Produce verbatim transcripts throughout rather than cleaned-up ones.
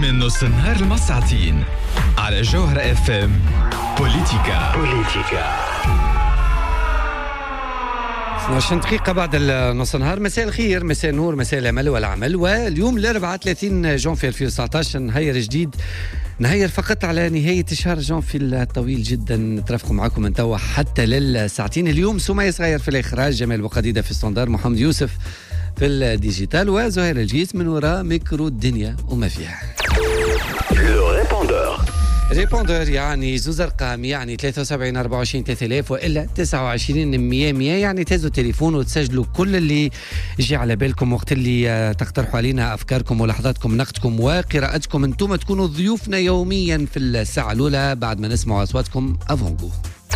من نص النهار المساعتين على جوهرة اف ام. بوليتيكا بوليتيكا اثنتي عشرة دقيقة بعد نص النهار. مساء الخير، مساء النور، مساء الأمل والعمل. واليوم الأربعاء ثلاثين جونفي ألفين وتسعة عشر نهاير جديد، نهاير فقط على نهاية شهر جونفي الطويل جدا. نترافقوا معكم من توا حتى للساعتين. اليوم سمية صغير في الإخراج، جمال بوقديدة في الستاندار، محمد يوسف في الديجيتال، وزهير الجيس من وراء ميكرو الدنيا وما فيها. ريبوندر يعني زوز ارقام، يعني ثلاثة وسبعين أربعة وعشرين ثلاثة آلاف والا تسعة وعشرين مية مية. يعني تهزوا التليفون وتسجلوا كل اللي يجي على بالكم وقت اللي تقترحوا علينا افكاركم ولحظاتكم، نقدكم وقراءتكم. انتم تكونوا ضيوفنا يوميا في الساعه الاولى بعد ما نسمعوا اصواتكم افونغو.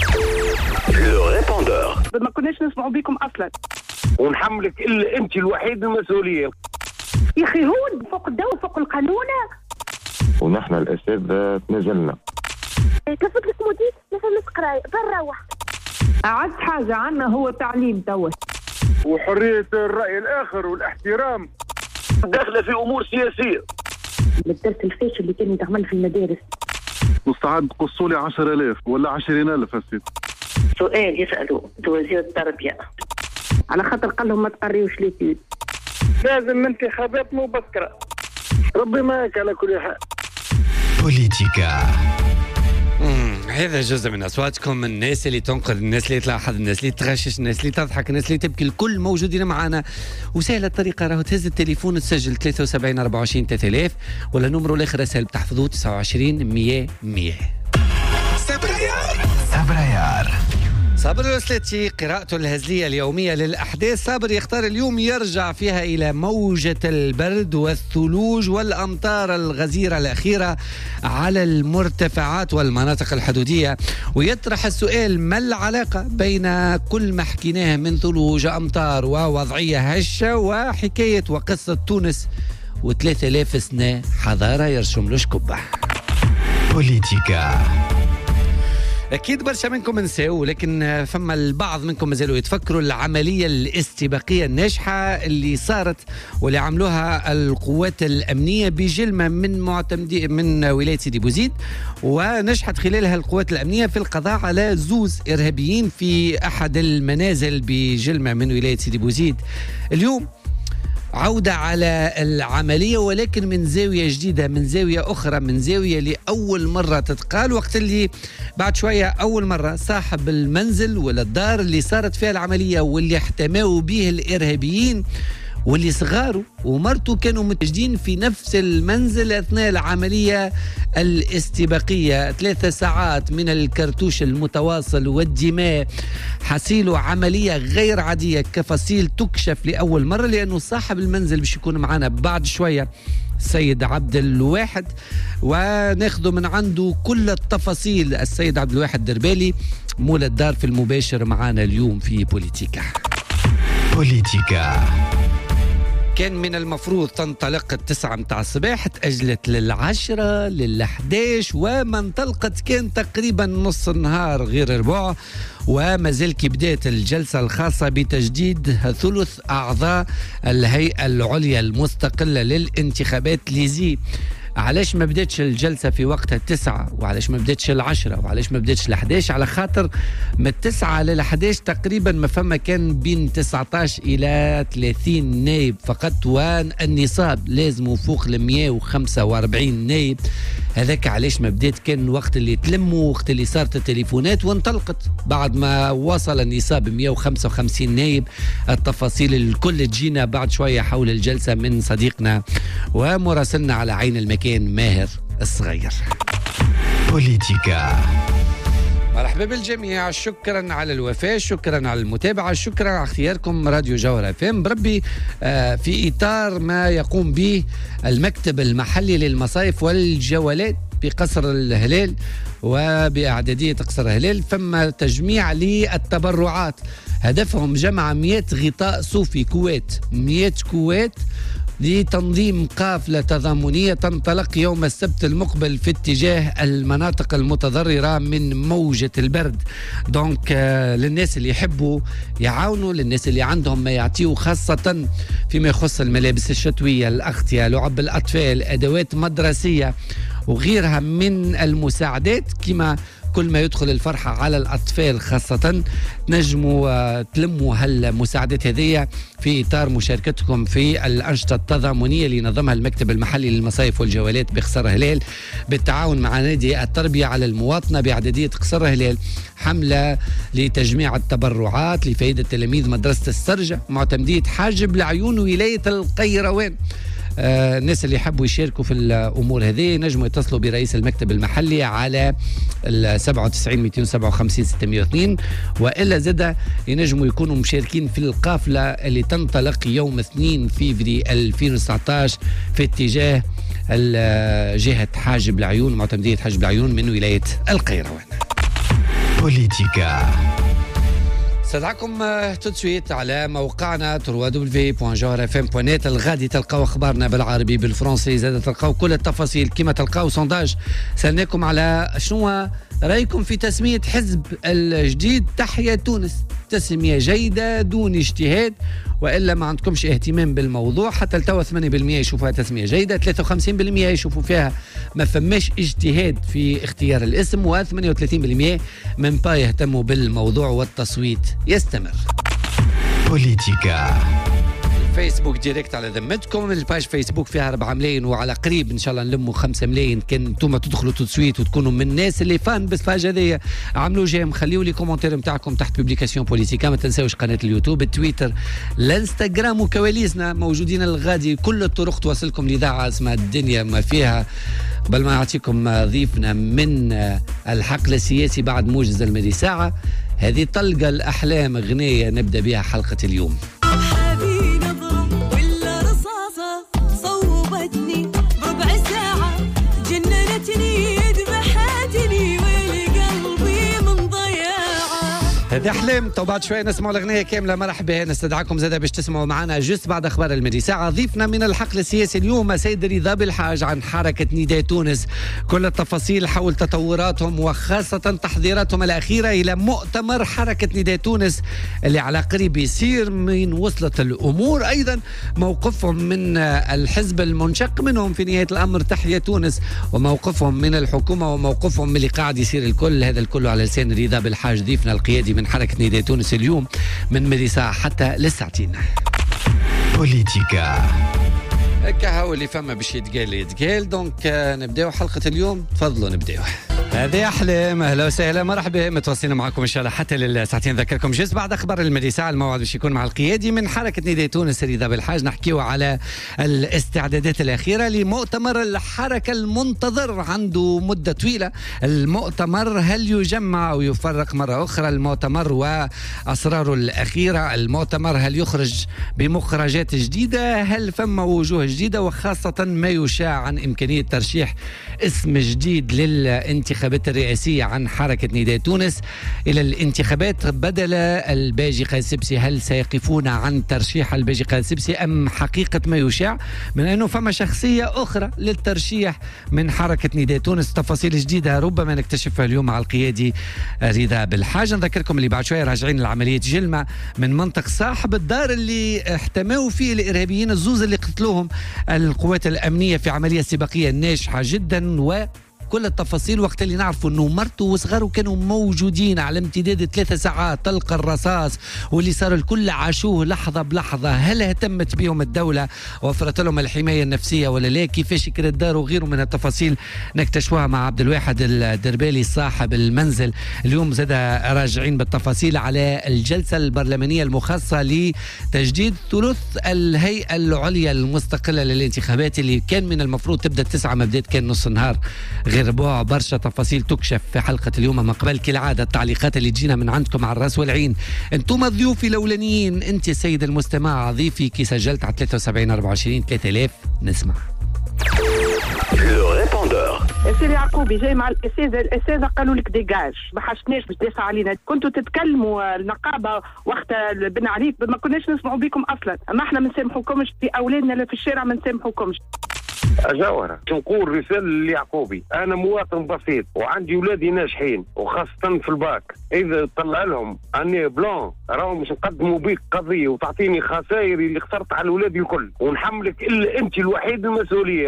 لو ريبوندور ما كناش نسمعوا بكم اصلا، ونحملك الا انت الوحيد المسؤوليه. يا اخي هون فوق الدواء فوق القانون، ونحن الاساتذه تنازلنا. كيف لك مدير مثلا تقراي بنروح. اعز حاجه عنا هو تعليم توا وحريه الراي الاخر والاحترام، داخله في امور سياسيه. الدرس الفاشل اللي كان يتعمل في المدارس، مستعد تقصوا لي عشرة آلاف ولا عشرين ألف هسه. سؤال يسالوا وزير التربيه على خاطر قال لهم ما تقريوش ليتيود، لازم انتخابات مبكره. ربي معك على كل حال. بوليتيكا. امم هذا جزء من اصواتكم، الناس اللي تنقد، الناس اللي تلاحظ، الناس اللي تغشش، الناس اللي تضحك، الناس اللي تبكي، الكل موجودين معنا. وسهله الطريقه، راهو تهز التليفون تسجل ثلاثة وسبعين أربعة وعشرين ثلاثة آلاف ولا نمرو الاخر سهل بتحفظوه تسعة وعشرين مية مية. سبريار سبريار صابر وسلتي قراءته الهزلية اليومية للأحداث. صابر يختار اليوم يرجع فيها إلى موجة البرد والثلوج والأمطار الغزيرة الأخيرة على المرتفعات والمناطق الحدودية، ويطرح السؤال: ما العلاقة بين كل ما حكيناه من ثلوج، أمطار ووضعية هشة وحكاية وقصة تونس وثلاثة آلاف سنة حضارة يرسم لش قبة؟ بوليتيكا. أكيد برشا منكم نساو، ولكن فما البعض منكم مازالوا يتفكروا العملية الاستباقية الناجحة اللي صارت واللي عملوها القوات الأمنية بجلمة من معتمدي من ولاية سيدي بوزيد، ونجحت خلالها القوات الأمنية في القضاء على زوز إرهابيين في أحد المنازل بجلمة من ولاية سيدي بوزيد. اليوم عودة على العملية، ولكن من زاوية جديدة، من زاوية أخرى، من زاوية لأول مرة تتقال، وقت اللي بعد شوية أول مرة صاحب المنزل ولا الدار اللي صارت فيها العملية واللي احتماوا به الإرهابيين واللي صغاره ومرته كانوا متواجدين في نفس المنزل أثناء العملية الاستباقية. ثلاثة ساعات من الكرتوش المتواصل والدماء، حصيلوا عملية غير عادية كفصيل تكشف لأول مرة، لأنه صاحب المنزل باش يكون معنا بعد شوية السيد عبد الواحد، وناخذ من عنده كل التفاصيل. السيد عبد الواحد دربالي مولى الدار في المباشر معنا اليوم في بوليتيكا. بوليتيكا. كان من المفروض تنطلق التسعة متاع الصباح، تأجلت للعشرة للحداش، وما انطلقت كان تقريبا نص النهار غير ربع، ومازال كي بدات الجلسة الخاصة بتجديد ثلث أعضاء الهيئة العليا المستقلة للانتخابات ليزي. علاش ما بداتش الجلسة في وقتها التسعة، وعلاش ما بداتش العشرة، وعلاش ما بداتش الحداش؟ على خاطر من التسعة للحداش تقريبا ما فما كان بين تسعة عشر إلى ثلاثين نايب فقط، والنصاب لازم فوق المية وخمسة وأربعين نايب. هذاك علاش ما بدات، كان وقت اللي تلموا، وقت اللي صارت التليفونات وانطلقت بعد ما وصل النصاب مية وخمسة وخمسين نايب. التفاصيل الكل تجينا بعد شوية حول الجلسة من صديقنا ومراسلنا على عين المكان ماهر الصغير. بوليتيكا. مرحبا بالجميع، شكرا على الوفاء، شكرا على المتابعة، شكرا على اختياركم راديو جوهرة اف ام. بربي آه في إطار ما يقوم به المكتب المحلي للمصايف والجولات بقصر الهلال وبإعدادية قصر الهلال، فما تجميع للتبرعات، هدفهم جمع مئة غطاء صوفي كويت، مئة كويت لتنظيم قافلة تضامنية تنطلق يوم السبت المقبل في اتجاه المناطق المتضررة من موجة البرد. دونك آه للناس اللي يحبوا يعاونوا، للناس اللي عندهم ما يعطيوا، خاصة فيما يخص الملابس الشتوية، الأغطية، لعب الأطفال، أدوات مدرسية وغيرها من المساعدات. كما كل ما يدخل الفرحة على الأطفال خاصة تنجموا تلموا هالمساعدات هذه في إطار مشاركتكم في الأنشطة التضامنية اللي نظمها المكتب المحلي للمصايف والجولات بقصر هلال بالتعاون مع نادي التربية على المواطنة بعددية قصر هلال، حملة لتجميع التبرعات لفائدة تلاميذ مدرسة السرجة معتمدية حاجب العيون ولاية القيروان. آه الناس اللي يحبوا يشاركوا في الأمور هذه نجموا يتصلوا برئيس المكتب المحلي على سبعة وتسعين مئتين وسبعة وخمسين ستمئة واثنين، وإلا زدا ينجموا يكونوا مشاركين في القافلة اللي تنطلق يوم اثنين فيفري ألفين وتسعة عشر في اتجاه جهة حاجب العيون، معتمدية حاجب العيون من ولاية القيروان. بوليتيكا. استدعاكم تدسويت على موقعنا دبليو دبليو دبليو بوان جوهر اف ام بوان نت. الغادي تلقاو اخبارنا بالعربي بالفرنسي، زاد تلقاو كل التفاصيل. كما تلقاو سونداج سالناكم على شنو رايكم في تسمية حزب الجديد تحيا تونس، تسمية جيدة دون اجتهاد، وإلا ما عندكمش اهتمام بالموضوع. حتى التوا ثمانية بالمئة يشوفوها تسمية جيدة، ثلاثة وخمسين بالمئة يشوفوا فيها ما فماش اجتهاد في اختيار الاسم، و ثمانية وثلاثين بالمئة من با يهتموا بالموضوع والتصويت يستمر. بوليتيكا. فيسبوك ديريكت على ذمتكم، الباج فيسبوك فيها أربعة ملايين، وعلى قريب ان شاء الله نلموا خمسة ملايين. كان انتم تدخلوا تسويت وتكونوا من الناس اللي فان بالباج هذيا، عملوا جيم، خليوا لي كومنتير نتاعكم تحت بوبليكاسيون بوليتيكا. ما تنساوش قناه اليوتيوب، التويتر، الانستغرام وكواليسنا موجودين. الغادي كل الطرق توصلكم لإذاعة اسمها الدنيا ما فيها. قبل ما نعطيكم ضيفنا من الحقل السياسي بعد موجز المدي ساعه، هذه طلقه الاحلام غنيه نبدا بها حلقه اليوم. هذه أحلام. تو بعد شوية نسمعوا الأغنية كاملة. مرحبا، نستدعاكم زادا باش تسمعوا معنا جست بعد أخبار المدي ساعة. ضيفنا من الحقل السياسي اليوم السيد رضا بالحاج عن حركة نداء تونس، كل التفاصيل حول تطوراتهم وخاصة تحضيراتهم الأخيرة إلى مؤتمر حركة نداء تونس اللي على قريب يصير. من وصلت الأمور، أيضا موقفهم من الحزب المنشق منهم في نهاية الأمر تحيا تونس، وموقفهم من الحكومة، وموقفهم من اللي قاعد يصير الكل. هذا الكل على لسان رضا بالحاج ضيفنا القيادي من حركة نداء تونس اليوم من مدي ساعة حتى للساعتين. بوليتيكا. هكا هو اللي فما باش يتقال يتقال. دونك نبداو حلقة اليوم، تفضلوا نبداو. هذه أحلام، أهلا وسهلا، مرحبا، متواصلين معكم إن شاء الله حتى للساعتين. ذكركم جزء بعد أخبار المدي ساعة، الموعد باش يكون مع القيادي من حركة نداء تونس رضا بالحاج. نحكيو على الاستعدادات الأخيرة لمؤتمر الحركة المنتظر، عنده مدة طويلة. المؤتمر هل يجمع أو يفرق مرة أخرى؟ المؤتمر وأسراره الأخيرة. المؤتمر هل يخرج بمخرجات جديدة؟ هل فما وجوه جديدة؟ وخاصة ما يشاع عن إمكانية ترشيح اسم جديد للانتخابات الرئاسية عن حركة نداء تونس إلى الانتخابات بدل الباجي قاسبسي. هل سيقفون عن ترشيح الباجي قاسبسي أم حقيقة ما يشاع من أنه فما شخصية أخرى للترشيح من حركة نداء تونس؟ تفاصيل جديدة ربما نكتشفها اليوم مع القيادي رضا بالحاج. نذكركم اللي بعد شوية راجعين لعملية جلمة من منطق صاحب الدار اللي احتموا فيه الإرهابيين الزوز اللي قتلوهم القوات الأمنية في عملية استباقية ناجحة جدا، و كل التفاصيل وقت اللي نعرفوا انه مرته وصغاره كانوا موجودين على امتداد ثلاثة ساعات طلق الرصاص، واللي صار الكل عاشوه لحظه بلحظه. هل اهتمت بهم الدوله وفرت لهم الحمايه النفسيه ولا لا؟ كيفاش كانت دار وغيره من التفاصيل نكتشفوها مع عبد الواحد الدربالي صاحب المنزل. اليوم زاد راجعين بالتفاصيل على الجلسه البرلمانيه المخصصه لتجديد ثلث الهيئه العليا المستقله للانتخابات اللي كان من المفروض تبدا التسعه، ما بدات كان نص النهار. غير بوع برشا تفاصيل تكشف في حلقة اليوم. من قبل كالعادة التعليقات اللي تجينا من عندكم على الراس والعين. انتم ضيوفي الأولانيين، انت السيد المستمع ضيفي كي سجلت على ثلاثة وسبعين أربعة وعشرين ثلاثة آلاف. نسمع. Le répondeur. سير يعقوبي جاي مع الاساتذه، الاساتذه قالوا لك ديجاج، ما حشناش باش تدافع علينا، كنتوا تتكلموا النقابه وقت بن علي ما كناش نسمعوا بكم اصلا، اما احنا ما نسامحوكمش في اولادنا لا في الشارع ما نسامحوكمش. جوهرة نقول رسالة ليعقوبي، أنا مواطن بسيط وعندي ولادي ناجحين وخاصة في الباك، إذا طلع لهم أني بلون راهم مش نقدموا بيك قضية وتعطيني خسائري اللي خسرت على ولادي الكل، ونحملك إلا أنت الوحيد المسؤولية.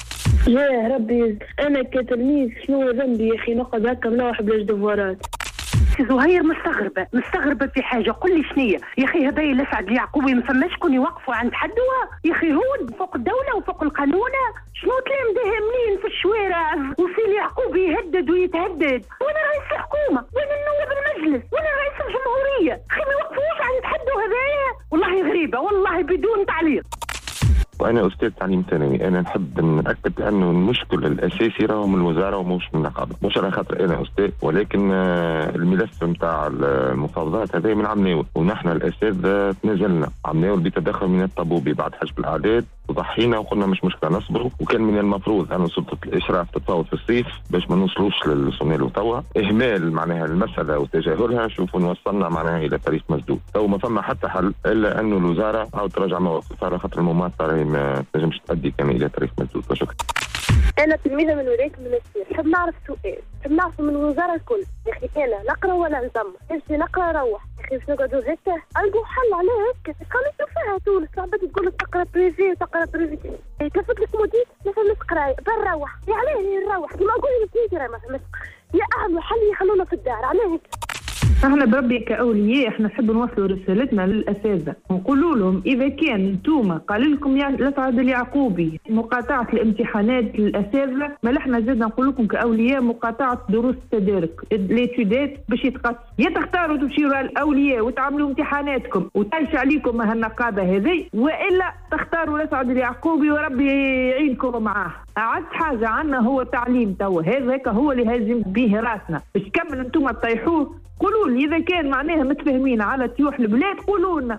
يا ربي أنا كتلميذ شنو ذنبي يا أخي نقعد هكا نلوح بلاش دفورات. سي زهير مستغربه مستغربه في حاجه، قل لي شنية يا اخي؟ هذا لسعد اليعقوبي ما فماش شكون يوقفوا عند حدوها يا اخي، هو فوق الدوله وفوق القانون. شنو كلام ده منين في الشوارع وسي اليعقوبي يهدد ويتهدد؟ وانا رئيس الحكومه وانا النواب المجلس وانا رئيس الجمهوريه، اخي ما يوقفوش عند حدو هذايا، والله غريبه والله بدون تعليق. وانا استاذ تعليم ثانوي، انا نحب ناكد انه المشكل الاساسي راهو من الوزاره ومش من النقابه، مش على خاطر انا استاذ، ولكن الملف نتاع المفاوضات هذا من عمناول، ونحن الاساتذه تنازلنا عمناول بتدخل من الطبوبي بعد حجب الاعداد، وضحينا وقلنا مش مشكله نصبروا، وكان من المفروض ان سلطه الاشراف تتفاوض في الصيف باش ما نوصلوش للصومال وتوا، اهمال معناها المساله وتجاهلها شوفوا نوصلنا معناها الى تاريخ مسدود، تو ما فما حتى حل الا انه الوزاره عاود تراجع مواقفها على خاطر المماطله راهي ما تنجمش تؤدي كان الى تاريخ مسدود. وشكرا. أنا تلميذة من ولاية المنستير، نحب نعرف سؤال، نحب نعرف من الوزارة الكل، يا أخي أنا نقرا ولا نزمر؟ نمشي نقرا نروح، يا أخي باش نقعدوا هكا؟ ألقوا حل على هكا، خليتوا فيها تونس، العباد تقول لك تقرا بريفي وتقرا بريفي، كلفت لك مدير ما فهمت قراية، بنروح، يا علاه نروح، كيما نقول لك أنت راه ما فهمتش، يا أعملوا حل يخلونا في الدار، علاه هكا؟ احنا بربي كأولياء احنا نحب نوصلوا رسالتنا للأساتذة، نقولوا لهم إذا كان انتوما قال لكم يا لسعد اليعقوبي مقاطعة الامتحانات للأساتذة، ما احنا زدنا نقول لكم كأولياء مقاطعة دروس التدارك، ليتودات باش يتقص، يا تختاروا تمشيوا الأولياء وتعملوا امتحاناتكم وتعيش عليكم هالنقابة هذه، وإلا تختاروا لسعد اليعقوبي وربي يعينكم معاه. أعز حاجة عنا هو التعليم توا، هذاك هو اللي هازم به راسنا، باش كمل انتوما تطيحوه قولوا لي اذا كان معناها متفاهمين على تيوح البلاد قولوا لنا.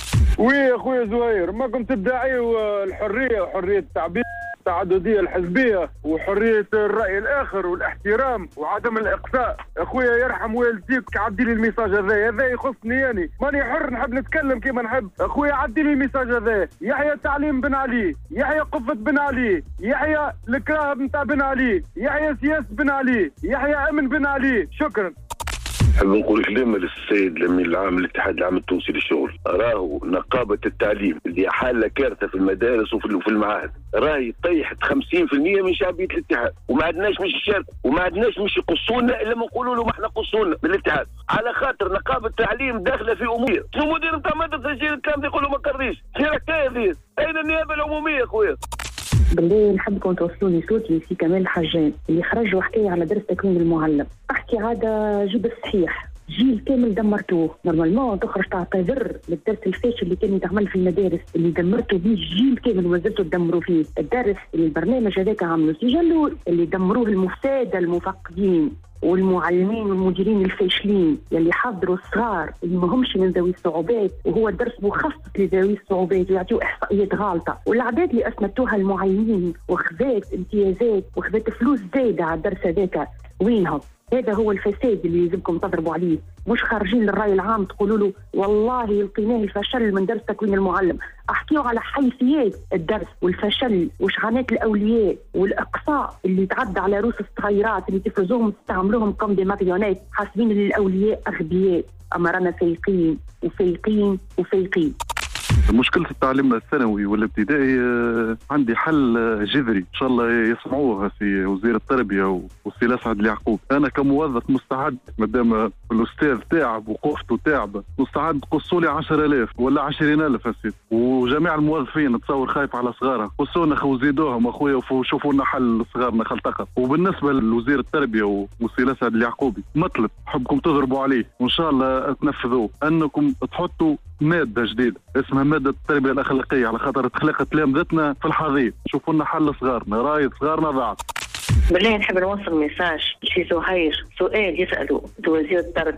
وي اخويا زهير ما كنت تدعي الحريه وحريه التعبير التعدديه الحزبيه وحريه الراي الاخر والاحترام وعدم الاقصاء. اخويا يرحم والديك عدي لي الميساج هذا، هذا يخصني اني ماني حر نحب نتكلم كيما نحب. اخويا عدي لي الميساج هذا، يحيى تعليم بن علي، يحيى قفة بن علي، يحيى الكراه نتاع بن علي، يحيى سياسه بن علي، يحيى امن بن علي. شكرا. نحب نقول كلمة للسيد الأمين العام للاتحاد العام التونسي للشغل، راهو نقابة التعليم اللي حالة كارثة في المدارس وفي المعاهد، راهي طيحت خمسين بالمئة من شعبية الاتحاد، وما عندناش مش الشركة وما عندناش مش يقصونا إلا ما نقولوا له ما احنا قصونا بالاتحاد، على خاطر نقابة التعليم داخلة في أمور. شنو مدير نتاع مدرسة يجي الكلام يقول له ما قريش، شنو الحكاية هذه؟ أين النيابة العمومية خويا؟ بالله نحبكم توصلوا لي صوتي في كمال الحجان اللي خرجوا حكايه على درس تكوين المعلم، احكي عاده جيب الصحيح، جيل كامل دمرتوه، نورمالمون تخرج تعتذر للدرس الفاشل اللي كان يتعمل في المدارس اللي دمرتوا به الجيل كامل وما زلتوا تدمروا فيه، الدرس اللي البرنامج هذاك عملوا سجلوا اللي دمروه المفسده المفقدين والمعلمين والمديرين الفاشلين يلي حضروا الصغار اللي ما همش من ذوي الصعوبات، وهو الدرس مخصص لذوي الصعوبات ويعطيو احصائيات غالطه، والاعداد اللي اسندتوها المعلمين وخذات امتيازات وخذات فلوس زايده على الدرس هذاك وينهم؟ هذا هو الفساد اللي لازمكم تضربوا عليه، مش خارجين للرأي العام تقولوا له والله لقيناه الفشل من درس تكوين المعلم، احكيوا على حيثيات الدرس والفشل وشغانات الاولياء والاقصاء اللي تعدى على روس الصغيرات اللي تفرزوهم تستعملوهم كم دي ماريونات، حاسبين ان الاولياء اغبياء، اما رانا فايقين وفايقين وفايقين. مشكلة التعليم الثانوي والابتدائي عندي حل جذري إن شاء الله يسمعوها في وزير التربية والسي لسعد اليعقوب. أنا كموظف مستعد مادام الأستاذ تعب وقفته تعب مستعد قصوا لي عشرة آلاف ولا عشرين ألف أسيد، وجميع الموظفين تصور خايف على صغارها قصونا خو زيدوهم أخويا وشوفوا لنا حل لصغارنا خلطقة. وبالنسبة لوزير التربية والسي لسعد اليعقوبي مطلب حبكم تضربوا عليه وإن شاء الله تنفذوه، أنكم تحطوا مادة جديدة اسمها مادة التربية الأخلاقية على خاطر تخلقت تلامذتنا في الحضيض، شوفوا لنا حل صغارنا، رايد صغارنا ضاعت. بالله نحب نوصل ميساج لشي زهير، سؤال يسألوا وزير التربية،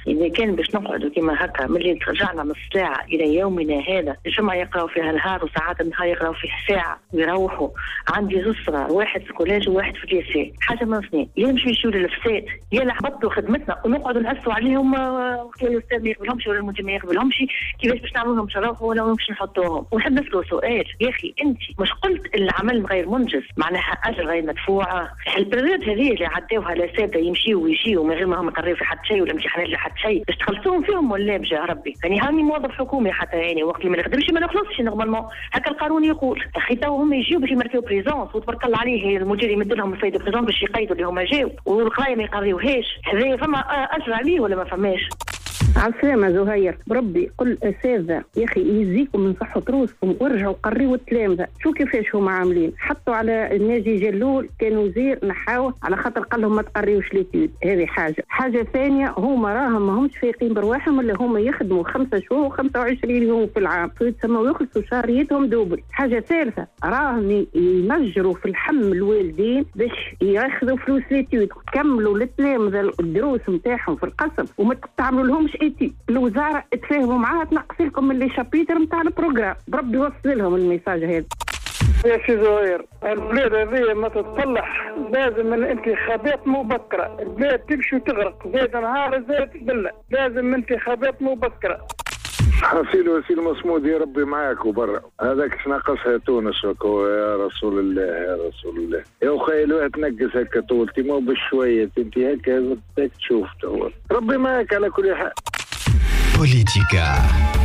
إذا كان باش نقعدوا كما هكا ملي ترجعنا من الساعة إلى يومنا هذا، الجمعة يقراوا فيها نهار وساعات النهار يقراوا فيه ساعة ويروحوا. عندي زوج صغار، واحد في الكولاج وواحد في الليسي، حاجة من اثنين، يا نمشيو نشوفوا للفساد يا لحبطوا خدمتنا ونقعدوا نأسوا عليهم وقت الأستاذ ما يقبلهمش ولا المدير ما يقبلهمش، كيفاش باش نعملوا لهم شرف ولا باش نحطوهم. ونحب نسألوا سؤال، يا أخي أنت مش قلت العمل غير منجز معناها أجر غير مدفوعة؟ البريود هذه اللي عداوها الأساتذة يمشيوا ويجيوا من غير ما هم يقريوا في حد شيء ولا امتحانات لحد شيء، باش تخلصوهم فيهم ولا بجاه ربي؟ يعني هاني موظف حكومي حتى يعني وقت اللي ما نقدرش ما نخلصش نورمالمون، هكا القانون يقول. اخي تو هم يجيو باش يمركيو بريزونس وتبارك الله عليه المدير يمد لهم الفايده بريزونس باش يقيدوا اللي هما جاو والقرايه ما يقريوهاش، هذا فما اجر عليه ولا ما فماش؟ عسلامة زهير، بربي قل أساتذة يا أخي يزيكم من صحة روسكم وارجعوا قريوا التلامذة، شو كيفاش هم عاملين؟ حطوا على الناجي جلول كان وزير نحاوه على خاطر قال لهم ما تقريوش ليتيود، هذه حاجة. حاجة ثانية هما راهم ما همش فايقين برواحهم ولا هما يخدموا خمسة شهور وخمسة وعشرين يوم في العام، فيتسموا يخلصوا شهريتهم دوبل. حاجة ثالثة راهم يمجروا في الحم الوالدين باش ياخذوا فلوس ليتيود، كملوا للتلامذة الدروس نتاعهم في القسم وما تعملوا لهمش ايتي. الوزاره تفاهموا معاها تنقص لكم من لي شابيتر نتاع البروغرام، بربي يوصل لهم الميساج هذا. يا سي زهير، البلاد هذه ما تتصلح لازم من انتخابات مبكره، البلاد تمشي وتغرق، زاد نهار زاد تبلى، لازم انتخابات مبكره. حفيل وسيل مصمود يا ربي معاك وبرا، هذاك ناقصها تونس يا رسول الله يا رسول الله. يا اخي الواحد تنقص هكا طولتي مو بشويه انت هكا هيك تشوف ربي معاك على كل حال. بوليتيكا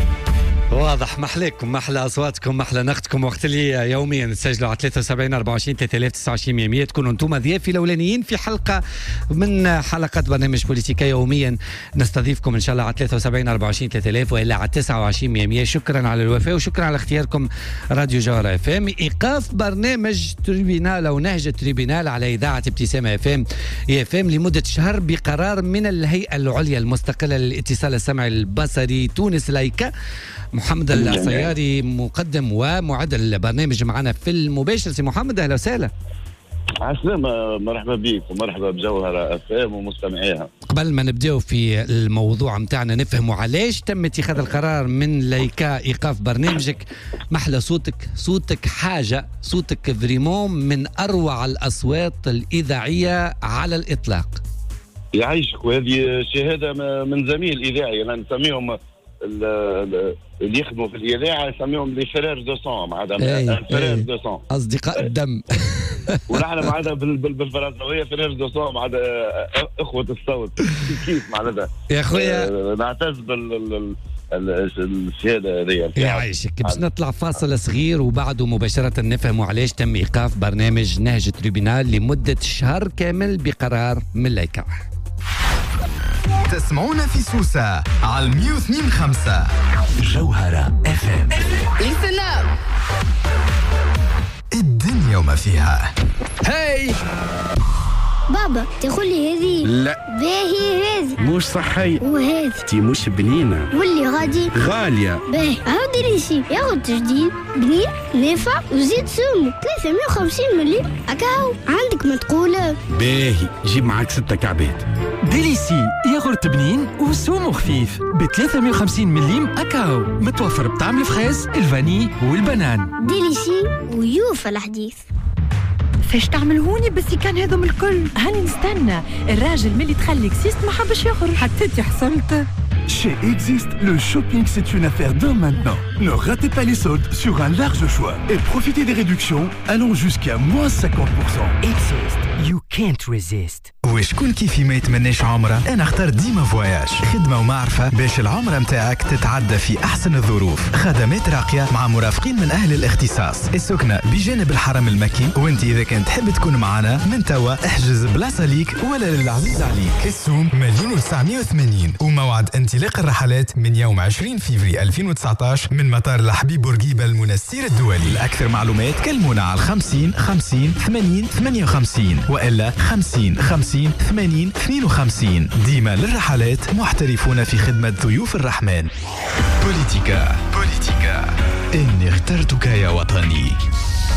واضح، محلاكم محلى اصواتكم محلى نختكم. وقت اللي يوميا تسجلوا على ثلاثة وسبعين أربعة وعشرين ثلاثة آلاف وتسعة وعشرين مية تكونوا انتم ضيافي الاولانيين في حلقه من حلقات برنامج بوليتيكا. يوميا نستضيفكم ان شاء الله على ثلاثة وسبعين أربعة وعشرين ثلاثة آلاف والا على تسعة وعشرين مية. شكرا على الوفاء وشكرا على اختياركم راديو جوهرة اف ام. ايقاف برنامج تريبينال او نهج التريبينال على اذاعه ابتسامه اف ام اف ام لمده شهر بقرار من الهيئه العليا المستقله للاتصال السمعي البصري تونس لايكا. محمد العصياري مقدم ومعد البرنامج معنا في المباشر. سي محمد اهلا وسهلا. عسلامة، مرحبا بك ومرحبا بجوهرة اف ام ومستمعيها. قبل ما نبداو في الموضوع متاعنا نفهموا علاش تم اتخاذ القرار من لايكا ايقاف برنامجك. محلى صوتك، صوتك حاجه، صوتك فريمون من اروع الاصوات الاذاعيه على الاطلاق. يعيشك، وهذه شهاده من زميل اذاعي. انا نسميهم اللي يخدموا في الاذاعه يسميهم لي فرير دو سون، معناتها فرير دو سون، اصدقاء الدم. ونحن معناتها بالفرنساويه فرير دو سون معناتها اخوه الصوت كيف معناتها. يا خويا نعتز بال السياده هذه. يعيشك. باش نطلع فاصل صغير وبعده مباشره نفهموا علاش تم ايقاف برنامج نهج تريبينال لمده شهر كامل بقرار من لايكا. تسمعونا في سوسة على المية واثنين خمسة جوهرة اف ام. الدنيا وما فيها. هاي بابا تقولي هذه لا باهي، هذه مش صحية، وهذه تي مش بنينة واللي غادي غالية. باهي عاودي لي شي ياخد جديد بنين نافع وزيد سمو ثلاثمية وخمسين ملي أكاو. عندك ما تقوله باهي جيب معك ستة كعبات. ديليسي ياغورت بنين وسمو خفيف ب ثلاثمية وخمسين مليم أكاو، متوفر بطعم الفريز الفاني والبنان. ديليسي ويوفى الحديث. فاش تعملهوني بس كان هذم الكل؟ هاني نستنى الراجل ملي تخليك سيست ما حبش يخرج حتى انت حصلت. Chez Exist, le shopping c'est une affaire d'homme maintenant. Ne ratez pas les soldes sur un large choix et profitez des réductions allant jusqu'à moins cinquante pour cent. Exist, you can't resist. وشكون كيفي ما يتمناش عمره؟ انا اختار ديما فواياج، خدمه ومعرفه باش العمره متاعك تتعدى في احسن الظروف، خدمات راقيه مع مرافقين من اهل الاختصاص، السكنه بجانب الحرم المكي. وانت اذا كان تحب تكون معنا من توا احجز بلاصه ليك ولا للعزيز عليك. السوم مليون وتسعمية وثمانين وموعد انطلاق الرحلات من يوم عشرين فيفري ألفين وتسعطاش من مطار الحبيب بورقيبه المنسير الدولي. لأكثر معلومات كلمونا على خمسين خمسين ثمانين ثمانية وخمسين والا خمسين خمسين ثمانين اثنين وخمسين. ديما للرحلات محترفون في خدمة ضيوف الرحمن. بوليتيكا بوليتيكا إني اخترتك يا وطني.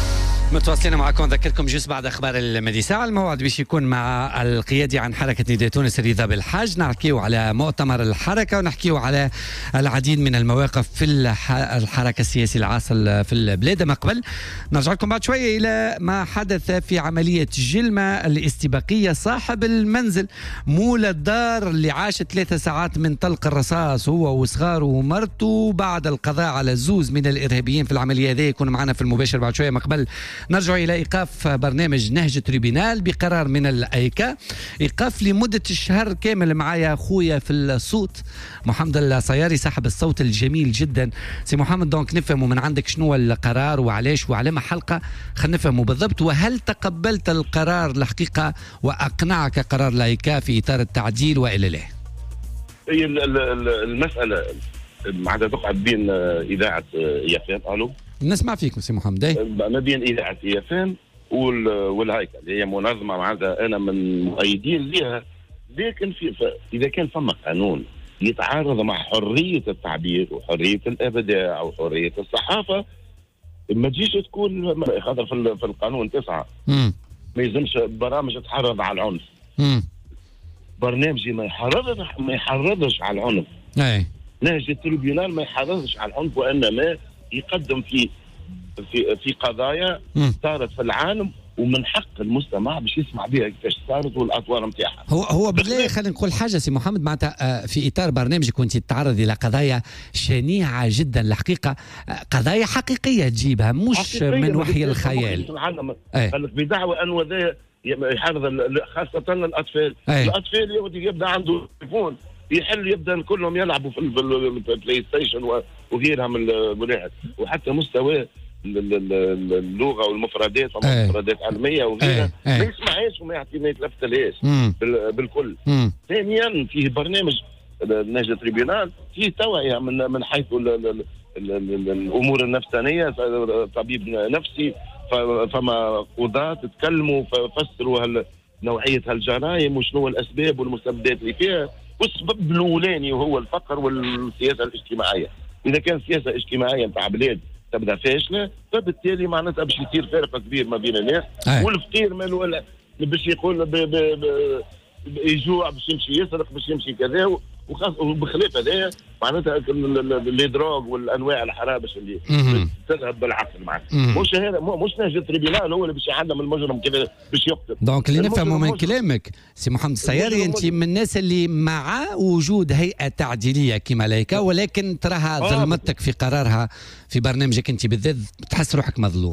متواصلين معكم. نذكركم جزء بعد اخبار المدي ساعه الموعد باش يكون مع القيادي عن حركه نداء تونس رضا بالحاج، نحكيو على مؤتمر الحركه ونحكيو على العديد من المواقف في الحركه السياسيه العاصل في البلاد. ما قبل نرجع لكم بعد شويه الى ما حدث في عمليه جلمه الاستباقيه. صاحب المنزل مول الدار اللي عاش ثلاثة ساعات من طلق الرصاص هو وصغاره ومرته بعد القضاء على زوز من الارهابيين في العمليه هذه يكون معنا في المباشر بعد شويه. ما قبل نرجع إلى إيقاف برنامج نهج تريبينال بقرار من الأيكا، إيقاف لمدة الشهر كامل. معايا أخويا في الصوت محمد الصياري صاحب الصوت الجميل جدا. سي محمد، دونك نفهموا من عندك شنو القرار وعلاش وعلى ما حلقة، خلينا نفهموا بالضبط. وهل تقبلت القرار الحقيقة وأقنعك قرار الأيكا في إطار التعديل وإلا لا؟ هي المسألة عادة تقعد بين إذاعة يافان. ألو، نسمع فيك سي محمد. ما بين إذاعة يافان والهيكل اللي هي منظمة معناتها أنا من مؤيدين لها، لكن في إذا كان فما قانون يتعارض مع حرية التعبير وحرية الإبداع وحرية الصحافة ما تجيش تكون خاطر في القانون تسعة ما يلزمش برامج تحرض على العنف. مم. برنامجي ما يحرضش ما يحرضش على العنف. أي. نهج التريبيونال ما يحرضش على العنف، وإنما يقدم في في في قضايا صارت في العالم ومن حق المستمع باش يسمع بها كيفاش صارت والاطوار نتاعها. هو هو بالله خلينا نقول حاجه سي محمد، معناتها في اطار برنامجك كنت تتعرض الى قضايا شنيعه جدا الحقيقه، قضايا حقيقيه تجيبها مش حقيقية من وحي الخيال. قال لك بدعوى انه ذا يحرض خاصه الاطفال. أي. الاطفال يبدا عنده تليفون يحل يبدا كلهم يلعبوا في البلاي ستيشن وغيرها من الملاعب، وحتى مستوى اللغه والمفردات ومفردات علميه وغيرها ما يسمعهاش وما يعطي ما يتلفتلهاش بالكل. مم. ثانيا فيه برنامج نهج تريبيونال فيه توعيه من من حيث ال ال ال ال ال الامور النفسانيه، طبيب نفسي، فما قضاة تكلموا ففسروا نوعيه هالجرائم وشنو الاسباب والمسببات اللي فيها، والسبب الاولاني وهو الفقر والسياسه الاجتماعيه. اذا كان السياسه الاجتماعيه نتاع بلاد تبدا فاشله فبالتالي معناتها باش يصير فرق كبير ما بين الناس، والفقير ماله باش يقول يجوع باش يمشي يسرق باش يمشي كذا، وبخلاف هذايا معناتها لي دروغ والانواع الحرابش اللي تذهب بالعقل معناتها. مش هذا مش نهج التريبيونال هو اللي باش يعلم المجرم كيف باش يقتل. دونك اللي نفهمه من كلامك سي محمد الصياري انت من الناس اللي مع وجود هيئه تعديليه كما لايكا، ولكن تراها ظلمتك في قرارها في برنامجك انت بالذات، تحس روحك مظلوم.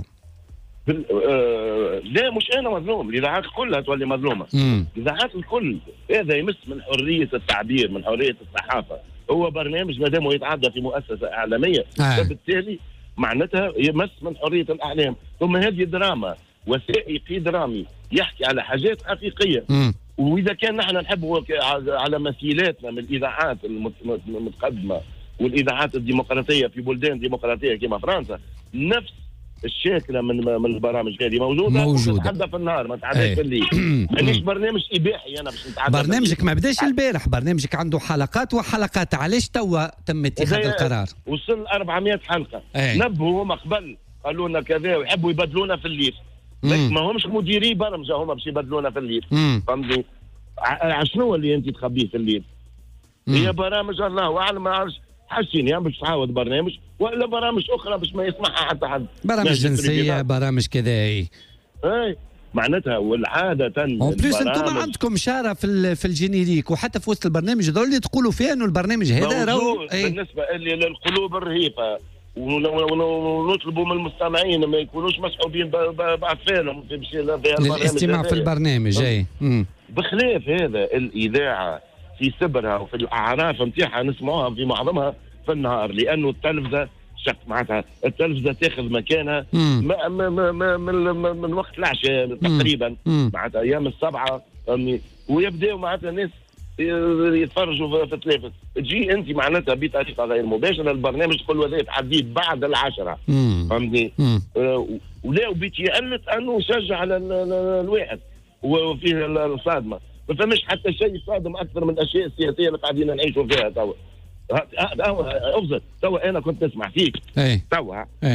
آه لا مش انا مظلوم، الاذاعات كلها تولي مظلومه. الاذاعات الكل هذا يمس من حريه التعبير من حريه الصحافه. هو برنامج ما دام يتعدى في مؤسسه اعلاميه آه. فبالتالي معناتها يمس من حريه الاعلام. ثم هذه دراما وثائقي درامي يحكي على حاجات حقيقيه. م. واذا كان نحن نحب على مثيلاتنا من الاذاعات المتقدمه والاذاعات الديمقراطيه في بلدان ديمقراطيه كما فرنسا، نفس الشاكله من من البرامج هذه موجوده موجوده تتعدى في النهار ما تعداش في الليل. مانيش برنامج اباحي انا باش نتعدى. برنامجك ما بداش البارح، برنامجك عنده حلقات وحلقات. علاش توا تم اتخاذ القرار؟ وصل أربعمائة حلقه. أي. نبهوا هما قبل قالوا لنا كذا ويحبوا يبدلونا في الليل، ما همش مديري برمجه هما باش يبدلونا في الليل. فهمتني؟ شنو اللي انت تخبيه في الليل؟ هي برامج الله اعلم ما عرفش حاسين يا باش تعاود برنامج ولا برامج اخرى باش ما يسمعها حتى حد، برامج جنسيه برامج كذا. اي اي معناتها والعاده بليس انتم عندكم شاره في في الجينيريك وحتى في وسط البرنامج هذول اللي تقولوا فيها انه البرنامج هذا راهو بالنسبه للقلوب الرهيفه، ونطلبوا من المستمعين ما يكونوش مسحوبين باطفالهم في الاستماع في البرنامج. اي بخلاف هذا الاذاعه في سبرها وفي الاعراف نتاعها نسمعوها في معظمها في النهار، لانه التلفزه شق معناتها التلفزه تاخذ مكانها ما ما ما من, من وقت العشاء تقريبا معناتها ايام السبعه، ويبداو معناتها الناس يتفرجوا في التلفزه. تجي انت معناتها بطريقه غير مباشره البرنامج تقول هذا تحديه بعد العشره، فهمتني؟ آه ولا وبيت يقلت انه يشجع على الواحد وفيه الصادمه. ما فماش حتى شيء صادم اكثر من الاشياء السياسيه اللي قاعدين نعيشوا فيها توا. افضل توا انا كنت نسمع فيك اي توا اي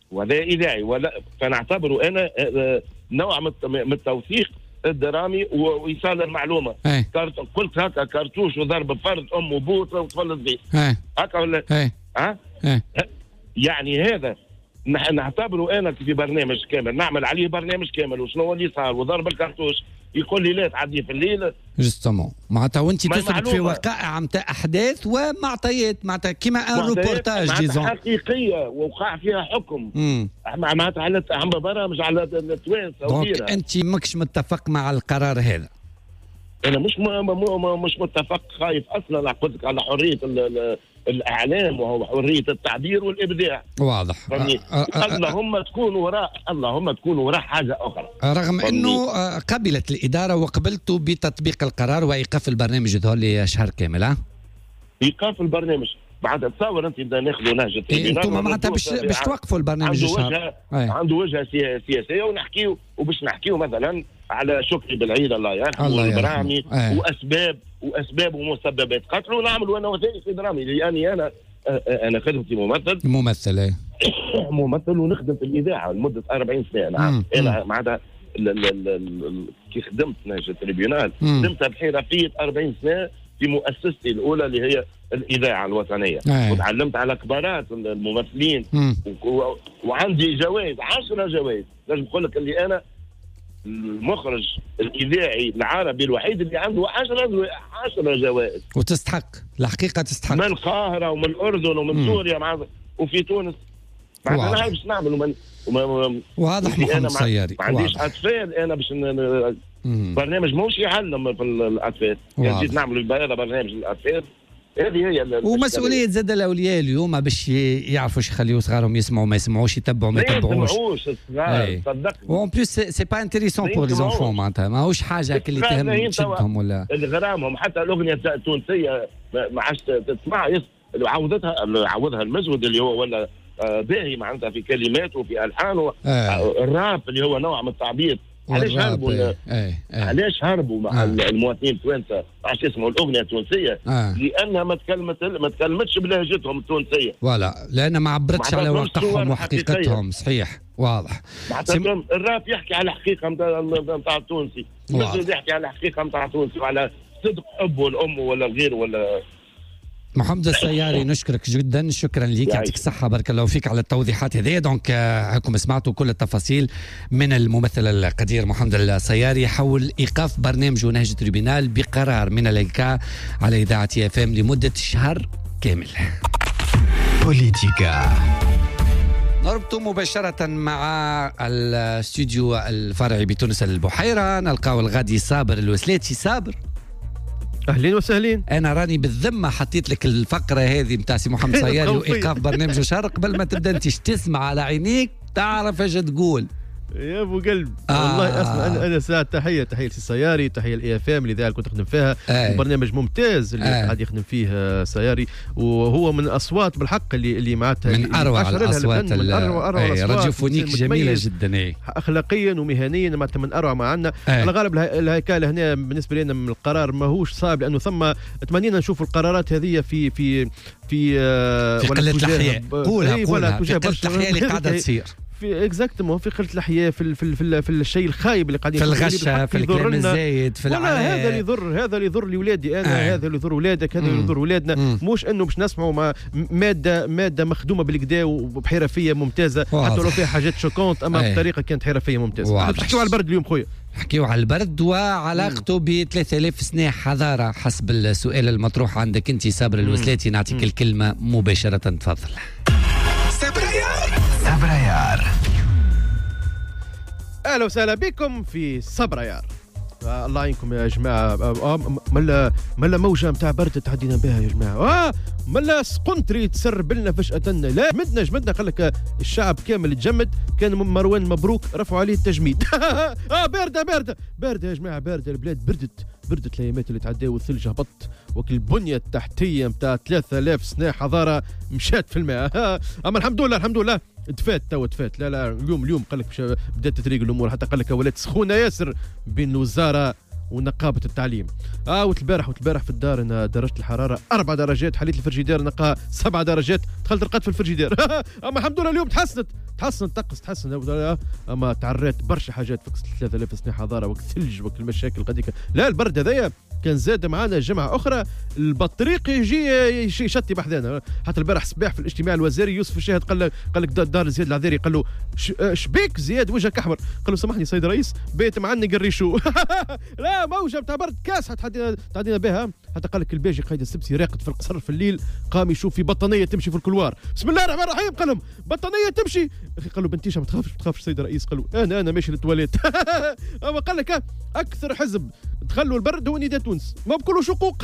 وهذا اذاعي ولا فنعتبره انا نوع من التوثيق الدرامي وايصال المعلومه. قلت هكا كرتوش وضرب فرد ام وبوط وتفلت به هكا ولا ها أه؟ يعني هذا نعتبره انا في برنامج كامل، نعمل عليه برنامج كامل وشنو اللي صار وضرب الكرتوش يقول لي لا تعدي في الليل جوستومون معناتها وانت تسرد في وقائع نتاع احداث ومعطيات معناتها كيما ان روبورتاج ديزون حقيقيه وقع فيها حكم معناتها على عم برامج على التوانسه. دونك انت ماكش متفق مع القرار هذا؟ انا مش م... مش متفق، خايف اصلا قلت لك على حريه ال... الاعلام وحريه التعبير والابداع. واضح. اللهم تكون وراء اللهم تكون وراء حاجه اخرى. رغم انه قبلت الاداره وقبلتوا بتطبيق القرار وايقاف البرنامج يظهر لي شهر كامل. ها ايقاف البرنامج بعد تصور انت بدنا ناخذوا نهج التلفزيون انتم معناتها باش باش توقفوا البرنامج عنده وجهه عنده وجهه سياسيه ونحكيو وباش نحكيو مثلا على شكري بالعيد الله يرحمه والبرامي واسباب واسباب ومسببات قتله ونعملوا انا وثائقي درامي لاني انا انا خدمتي ممثل ممثل ايه ممثل ونخدم في الاذاعه لمده أربعين سنه. نعم انا معناتها كي خدمت نهج التريبيونال خدمت بحرفيه أربعين سنه في مؤسستي الاولى اللي هي الاذاعه الوطنيه. أيه. وتعلمت على كبارات الممثلين و... وعندي جوائز عشرة جوائز. لازم نقول لك اللي انا المخرج الاذاعي العربي الوحيد اللي عنده عشرة عشرة جوائز. وتستحق الحقيقه تستحق من القاهره ومن الاردن ومن مم. سوريا مع وفي تونس. معناتها انا باش نعمل ومن... وما... واضح محمد صياري ما عنديش اطفال انا باش ن... برنامج موش يعلم في الاطفال يعني جيت نعمل هذا برنامج للاطفال. هذه هي ومسؤوليه زاد الاولياء اليوم باش يعرفوا ايش يخليوا صغارهم يسمعوا ما يسمعوش يتبعوا ما يتبعوش. ما يسمعوش الصغار صدقني. وان بليس سي با انتريسون بور لي زونفون معناتها ماهوش حاجه اللي تهم تشدهم ولا غرامهم. حتى الاغنيه التونسيه ما عادش تسمع عوضتها عوضها المزود اللي هو ولا باهي معناتها في كلماته وفي الحانه. آه. الراب اللي هو نوع من التعبير. علاش هربوا ايه ايه علاش هربوا مع آه. المواطنين التوانسه علاش يسمعوا الاغنيه التونسيه؟ آه. لانها ما تكلمت ما تكلمتش بلهجتهم التونسيه. ولا لانها ما عبرتش على واقعهم وحقيقتهم. صحيح واضح. سم... الراب يحكي على الحقيقه نتاع التونسي، المسجد يحكي على الحقيقه نتاع التونسي وعلى صدق ابوه الام ولا الغير ولا. محمد الصياري نشكرك جدا، شكرا لك يعطيك الصحة بارك الله فيك على التوضيحات هذه. دونك هاكم سمعتوا كل التفاصيل من الممثل القدير محمد الصياري حول إيقاف برنامج نهج تريبينال بقرار من الإلكا على إذاعة اف ام لمدة شهر كامل. بوليتيكا نربط مباشرة مع الاستوديو الفرعي بتونس البحيرة، نلقاو الغادي صابر الوسلاتي. صابر اهلين وسهلين. انا راني بالذمه حطيت لك الفقره هذه نتاع سي محمد صياري وايقاف برنامج شهر قبل ما تبدا انت تسمع على عينيك تعرف ايش تقول يا ابو قلب. آه. والله اصلا انا انا ساعه تحيه تحيه لسي صياري، تحيه الاي اف ام اللي ذا كنت نخدم فيها. آه. برنامج ممتاز اللي آه. قاعد يخدم فيه صياري، وهو من الاصوات بالحق اللي اللي معناتها من اروع الاصوات من اروع اروع الاصوات راديوفونيك جميله جدا. اي اخلاقيا ومهنيا معناتها من اروع ما عندنا. آه. على غالب الهيكله هنا بالنسبه لنا من القرار ماهوش صعب، لانه ثم تمنينا نشوف القرارات هذه في في في آه في قله الاحياء. قولها قولها في قله الاحياء اللي قاعده تصير في اكزاكتومون في قله الاحياء في في في, في الشيء الخايب اللي قاعدين في الغشه في الكلام الزايد في العالم. هذا اللي يضر هذا اللي يضر لاولادي انا. آه. هذا اللي يضر اولادك، هذا اللي يضر اولادنا. مش انه باش نسمعوا مع ماده ماده مخدومه بالكدا وبحرفيه ممتازه حتى لو فيها حاجات شوكونت، اما آه. بطريقه كانت حرفيه ممتازه. نحكيو على البرد اليوم خويا، نحكيو على البرد وعلاقته ب ثلاثة آلاف سنه حضاره حسب السؤال المطروح عندك انت صابر الوسلاتي. نعطيك الكلمه مباشره، تفضل. سبريار سبريار اهلا وسهلا بكم في صبريار. الله يعينكم يا جماعه. آه ملا ملا موجه نتاع برد تعدينا بها يا جماعه. اه ملا سقنتري تسرب لنا فجاه. لا جمدنا جمدنا قال لك الشعب كامل تجمد. كان مروان مبروك رفعوا عليه التجميد. اه بارده بارده بارده يا جماعه بارده. البلاد بردت بردت الايامات اللي تعداو والثلج هبط وكل البنيه التحتيه نتاع ثلاثة آلاف سنه حضاره مشات في الماء. اما الحمد لله الحمد لله دفات تو دفات. لا لا اليوم اليوم قال لك بدات تتريق الامور، حتى قال لك ولات سخونه ياسر بين الوزاره ونقابه التعليم. اه وتلبارح وتلبارح في الدار انا درجه الحراره اربع درجات، حليت الفريجيدير نقى سبع درجات، دخلت رقدت في الفريجيدير. اما الحمد لله اليوم تحسنت تحسن طقس تحسن. اما تعريت برشا حاجات فكس ثلاثة آلاف سنه حضاره وقت ثلج وقت المشاكل غاديك. لا البرد هذايا كان زاد معنا جمعه اخرى البطريق يجي يشتي بحذانا. حتى البارح صباح في الاجتماع الوزاري يوسف الشاهد قال له قال لك دار زياد العذيري قال له شبيك زياد وجهك احمر؟ قال له سامحني سيد الرئيس بيت معنق الريشو. لا موجه تاع برد كاس تعدينا بها. حتى قال لك الباجي قايد السبسي راقد في القصر في الليل قام يشوف في بطانيه تمشي في الكلوار. بسم الله الرحمن الرحيم قال لهم بطانيه تمشي. اخي قال له بنتيشه ما تخافش ما تخافش سيد الرئيس. قال له انا انا ماشي للتواليت. اما قال لك اكثر حزب دخلوا البرد هو نداء تونس ما بكل شقوق.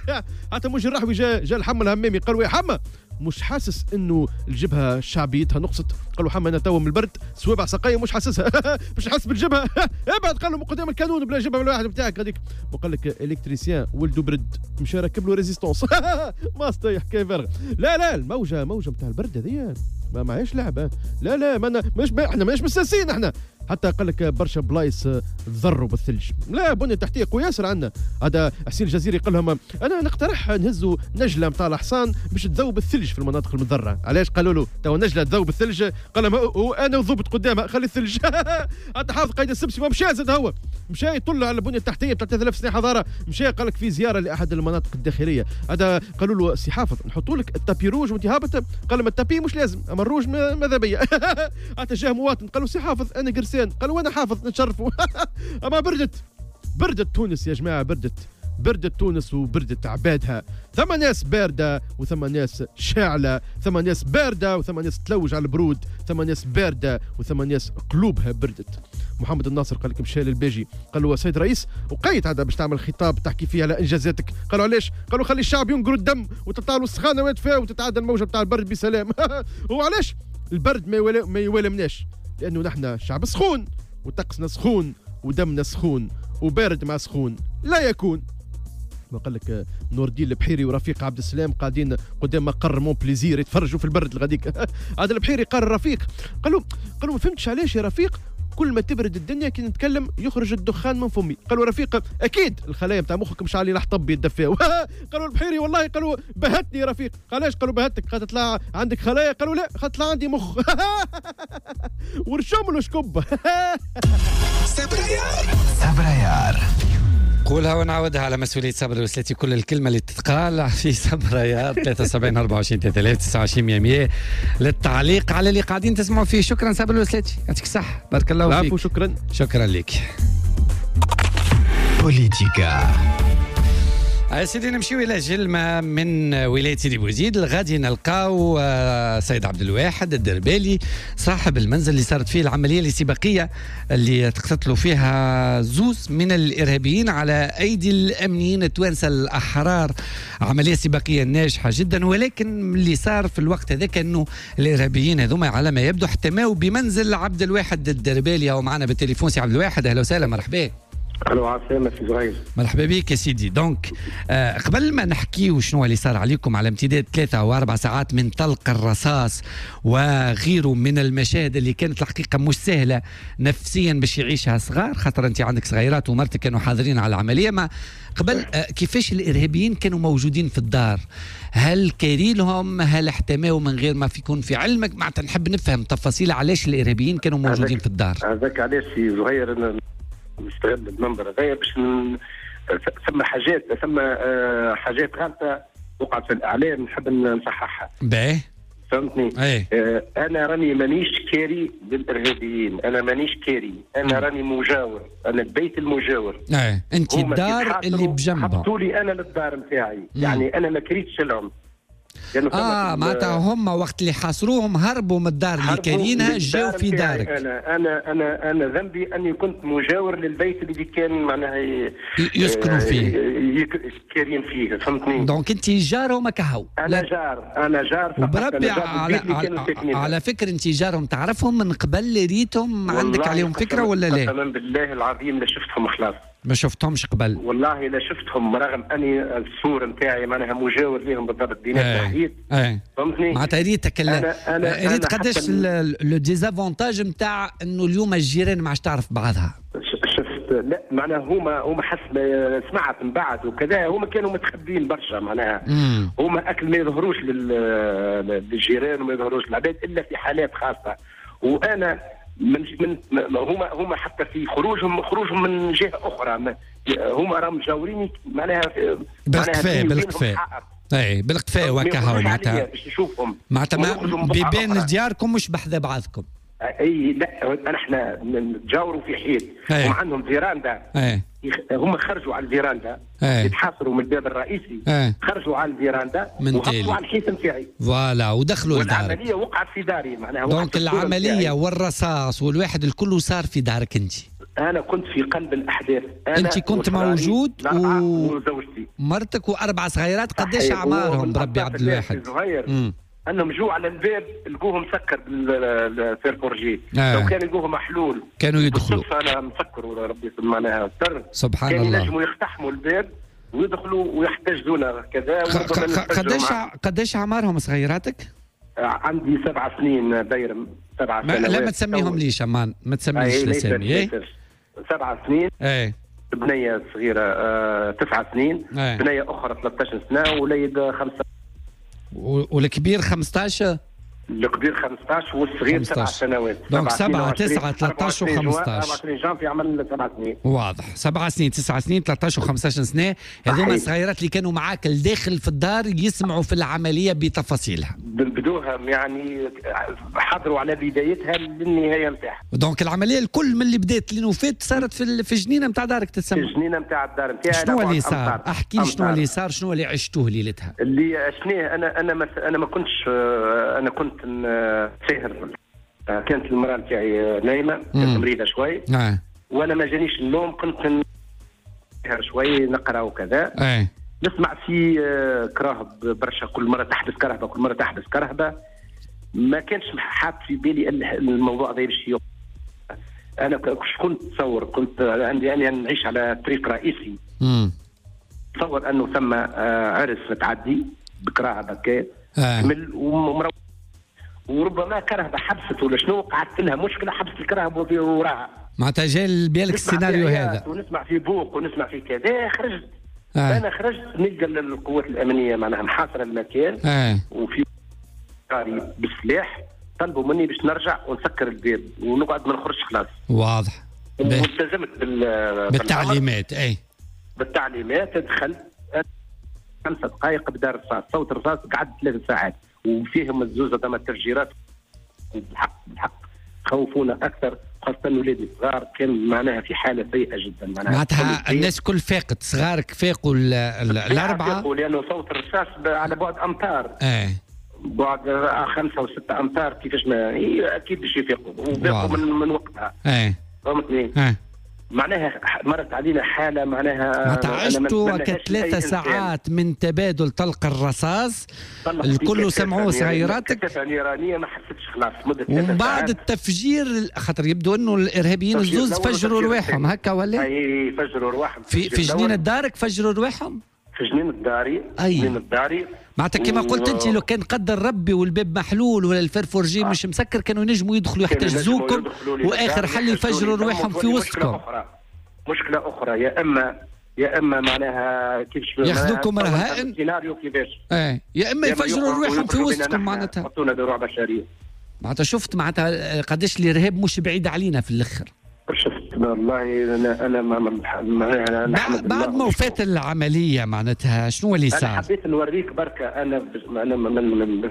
حتى موجي الرحوي جا جا الحمى الهمامي قالوا يا حمى مش حاسس انه الجبهه شعبيتها نقصت؟ قالوا حمى انا توا من البرد سوابع سقايه مش حاسسها. مش حاسس بالجبهه. ابعد قال له قدام الكانون بلا جبهه ولا واحد بتاعك هذيك. وقال لك الكتريسيان ولدو برد مشى راكب له ريزيستونس. ما استوي حكايه فارغه. لا لا الموجه موجه نتاع البرد هذيا ما معيش لعبه. لا لا ما مش احنا ماناش مساسين احنا. حتى قال لك برشا بلايص تضروا بالثلج. لا بنيه تحتيه قوي ياسر عندنا. هذا حسين الجزيري قال لهم انا نقترح نهزوا نجله نتاع الحصان باش تذوب الثلج في المناطق المضره. علاش قالوا له تو نجله تذوب الثلج؟ قال لهم هو انا وضبط قدامها خلي الثلج. حتى حافظ قايد السبسي ما مشى زاد هو مشى يطل على البنيه التحتيه بتاع ثلاثة آلاف سنه حضاره. مشى قال لك في زياره لاحد المناطق الداخليه. هذا قالوا له سي حافظ نحطوا لك التابي روج وانت هابط. قال لهم التابي مش لازم اما الروج ماذا بيا. حتى جاه مواطن قالوا سي حافظ انا قرسان. قالوا وانا حافظ نتشرفوا. اما بردت بردت تونس يا جماعه بردت بردت تونس وبردت عبادها. ثم ناس بارده وثم ناس شاعله، ثم ناس بارده وثم ناس تلوج على البرود، ثم ناس بارده وثم ناس قلوبها بردت. محمد الناصر قال لك مشى للباجي قال له سيد رئيس وقيت هذا باش تعمل خطاب تحكي فيه على انجازاتك. قالوا علاش؟ قالوا خلي الشعب ينقر الدم وتطالوا السخانه ويدفى وتتعدى الموجه بتاع البرد بسلام. وعلاش البرد ما يوالم ما يوالمناش؟ لانه نحن شعب سخون وطقسنا سخون ودمنا سخون وبارد مع سخون لا يكون. وقال لك نور الدين البحيري ورفيق عبد السلام قاعدين قدام مقر مون بليزير يتفرجوا في البرد الغديك. هذا البحيري قال رفيق قالوا قالوا ما فهمتش علاش يا رفيق كل ما تبرد الدنيا كي نتكلم يخرج الدخان من فمي. قالوا رفيق اكيد الخلايا نتاع مخك مش علي نحطب يتدفاو. قالوا البحيري والله قالوا بهتني يا رفيق. علاش؟ قالوا بهتك خاطر طلع عندك خلايا. قالوا لا خاطر طلع عندي مخ. ورشم له شكب. سبريار سبريار قولها ونعودها على مسؤولية صبر وسلاتي. كل الكلمة اللي تتقال في سبريار ثلاثة وسبعين أربعة وعشرين ثلاثة آلاف تسعة وعشرين مية مية للتعليق على اللي قاعدين تسمعوا فيه. شكرا صبر وسلاتي يعطيك الصحة بارك الله فيك. العفو شكرا شكرا لك. بوليتيكا يا سيدي نمشيو الى جلمه من ولايه سيدي بوزيد. غادي نلقاو سيد عبد الواحد الدربالي صاحب المنزل اللي صارت فيه العمليه الاستباقيه اللي تقتتلوا فيها زوز من الارهابيين على ايدي الامنيين التوانسه الاحرار. عمليه استباقيه ناجحه جدا، ولكن اللي صار في الوقت هذاك انه الارهابيين هذوما على ما يبدو احتماوا بمنزل عبد الواحد الدربالي. او معنا بالتليفون سي عبد الواحد. اهلا وسهلا مرحبا. الو عسلامة سي زهير. مرحبا بك يا سيدي. دونك آه قبل ما نحكيو شنو اللي صار عليكم على امتداد ثلاثة او اربع ساعات من طلق الرصاص وغيره من المشاهد اللي كانت الحقيقه مش سهله نفسيا باش يعيشها صغار، خاطر انت عندك صغيرات ومرتك كانوا حاضرين على العمليه. ما قبل آه كيفاش الارهابيين كانوا موجودين في الدار؟ هل كاريلهم؟ هل احتماوا من غير ما يكون في علمك؟ معناتها نحب نفهم تفاصيل علاش الارهابيين كانوا موجودين في الدار. هذاك علاش سي زهير انا نستغل المنبر هذايا باش ثم حاجات ثم حاجات غلطه وقعت في الاعلام نحب نصححها. باهي فهمتني؟ ايه آه انا راني مانيش كاري بالارهابيين، انا مانيش كاري، انا راني مجاور، انا البيت المجاور. ايه انت الدار اللي بجنبهم. حطوا لي انا للدار نتاعي، يعني انا ما كريتش لهم. اه معناتها هم وقت اللي حاصروهم هربوا من الدار اللي كارينها جاوا في دارك. انا انا انا انا ذنبي اني كنت مجاور للبيت اللي كان معناها يسكنوا فيه كارين فيه. فهمتني؟ دونك انت جارهم كهو. انا جار انا جار وبربي على, على, على فكره انت جارهم تعرفهم من قبل ريتهم عندك عليهم فكره ولا لا؟ قسما بالله العظيم لا شفتهم خلاص. ما شفتهمش قبل؟ والله لا شفتهم رغم اني الصور نتاعي معناها مجاور لهم بالضبط بينات الحديد. ايه فهمتني؟ معناتها ريتك ريت قداش لو ديزافونتاج نتاع انه اليوم الجيران ما عادش تعرف بعضها. شفت لا معناها هما هما حسب سمعت من بعد وكذا هما كانوا متخبين برشا معناها مم. هما اكل ما يظهروش للجيران وما يظهروش للعباد الا في حالات خاصه. وانا من من هما هما حتى في خروجهم خروجهم من جهه اخرى هما راهم مجاورين معناها بالقفاء بالقفاء اي بالقفاء وكهو معناتها باش نشوفهم معناتها ببين دياركم مش بحذا بعضكم. اي لا احنا نتجاوروا في حيط هم عندهم فيراندا أي. هم خرجوا على الفيراندا يتحاصروا من الباب الرئيسي أي. خرجوا على الفيراندا وهبطوا على الحيط نتاعي فوالا ودخلوا لدارك. والعمليه وقعت في داري معناها دونك العمليه والرصاص والواحد الكل صار في دارك انت. انا كنت في قلب الاحداث. انت كنت موجود وزوجتي ومرتك واربع صغيرات. قديش اعمارهم بربي عبد الواحد؟ انهم جوا على الباب لقوه مسكر بالفيرفورجي. آه. لو كان لقوه محلول كانوا يدخلوا. انا مسكر ربي معناها سر سبحان كان الله. كان ينجموا يقتحموا الباب ويدخلوا ويحتجزونا كذا. قديش قديش اعمارهم صغيراتك؟ عندي سبع سنين دايرم سبع سنوات. لا ما تسميهم ليش امان ما تسميش الاسامي. اي سبع سنين. اي بنيه صغيره آه، تسع سنين. أي. بنيه اخرى ثلاثة عشر سنه وليد خمسة. والكبير خمسة عشر. الكبير خمسة عشر والصغير سبع سنوات. دونك سبعة تسعة ثلاثة عشر وخمسة عشر. أربعة وعشرين جانفي عمل سبع سنين. واضح. سبع سنين تسع سنين ثلاثة عشر وخمسة عشر سنة. هذوما الصغيرات اللي كانوا معاك الداخل في الدار يسمعوا في العملية بتفاصيلها. بدوها يعني حضروا على بدايتها للنهاية نتاعها. دونك العملية الكل من اللي بدات لنوفات صارت في في الجنينة نتاع دارك تتسمى. في الجنينة نتاع الدار نتاعي. شنو اللي صار؟ احكي لي شنو اللي صار شنو اللي عشتوه ليلتها. اللي عشناه انا انا ما انا ما كنتش انا كنت ساهر. كانت المرأة نتاعي نايمة كانت مريضة شوي. آه. وانا ما جانيش النوم كنت نسهر شوي نقرا وكذا. آه. نسمع في كراهب برشا كل مرة تحدث كرهبة كل مرة تحدث كرهبة. ما كانش حاط في بالي الموضوع ده باش يوقع. انا كنت تصور كنت عندي انا يعني نعيش على طريق رئيسي. امم تصور انه ثم عرس متعدي بكراهبة كا كمل ومروح وربما كرهبة حبست ولا شنو قعدت لها مشكلة حبست الكرهبة وراها. معناتها جاي بالك السيناريو هذا. ونسمع في بوق ونسمع في كذا خرجت. آه. انا خرجت نلقى القوات الامنيه معناها محاصره المكان. آه. وفي قاري بالسلاح طلبوا مني باش نرجع ونسكر الباب ونقعد ما نخرجش خلاص. واضح. والتزمت بال بالتعليمات. اي بالتعليمات. دخلت خمسة دقائق بدا الرصاص صوت الرصاص قعدت ثلاث ساعات وفيهم الزوزة تم التفجيرات. بالحق بالحق خوفونا اكثر خاصة ولادي الصغار كان معناها في حالة سيئة جدا. معناتها الناس كل فاقت صغارك فاقوا الأربعة. فاقوا لأنه صوت الرصاص على بعد أمتار. ايه بعد خمسة وستة أمتار كيفاش ما هي أكيد باش يفيقوا وفاقوا من, من وقتها. ايه فهمتني؟ ايه معناها مرت علينا حالة معناها معناتها عشتوا كثلاثة ساعات من تبادل طلق الرصاص الكل سمعوه صغيراتك. الكثافة النيرانية ما حسيتش خلاص مدة ومن بعد التفجير خاطر يبدو انه الارهابيين الزوز فجروا رواحهم هكا ولا؟ اي فجروا رواحهم في في جنينة دارك فجروا رواحهم؟ في جنينة الداري. أي. جنينة الداري معناتها كما و... قلت انت لو كان قدر ربي والباب محلول ولا الفرفورجي آه. مش مسكر كانوا ينجموا يدخلوا يحتجزوكم واخر حل يفجروا رواحهم في وسطكم. مشكلة أخرى يا إما يا إما معناها كيفاش ياخذوكم رهائن السيناريو كيفاش ايه يا إما يفجروا رواحهم في وسطكم معناتها يحطونا دروع بشرية. معناتها شفت معناتها قداش الإرهاب مش بعيد علينا في الآخر. شفت والله أنا أنا ما ما بعد, بعد ما وفات العملية معناتها شنو اللي صار؟ أنا حبيت نوريك بركة أنا أنا من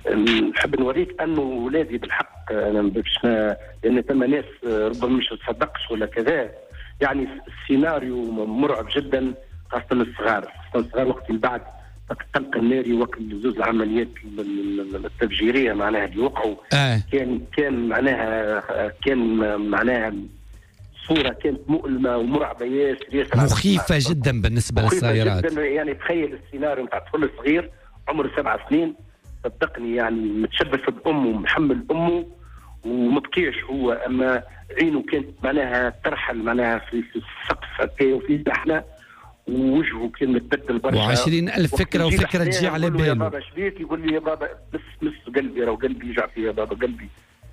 نحب نوريك أنه ولادي بالحق أنا باش لأن ثم ناس ربما مش تصدقش ولا كذا. يعني السيناريو مرعب جدا خاصة الصغار خاصة الصغار وقت اللي بعد الطلق الناري وقت زوز العمليات التفجيرية معناها اللي وقعوا. آه. كان كان معناها كان معناها صورة كانت مؤلمة ومرعبة ياسر مخيفة جدا بالنسبة للصغيرات. جدا يعني تخيل السيناريو نتاع طفل صغير عمره سبع سنين صدقني يعني متشبث بأمه محمل أمه ومبكيش هو اما عينه كانت معناها ترحل معناها في في السقف هكا وفي زحمه ووجهه كان متبدل برشا وعشرين ألف فكره وفكره تجي على باله. يا بابا شبيك يقول لي يا بابا بس مس قلبي راه قلبي يجع فيه يا بابا قلبي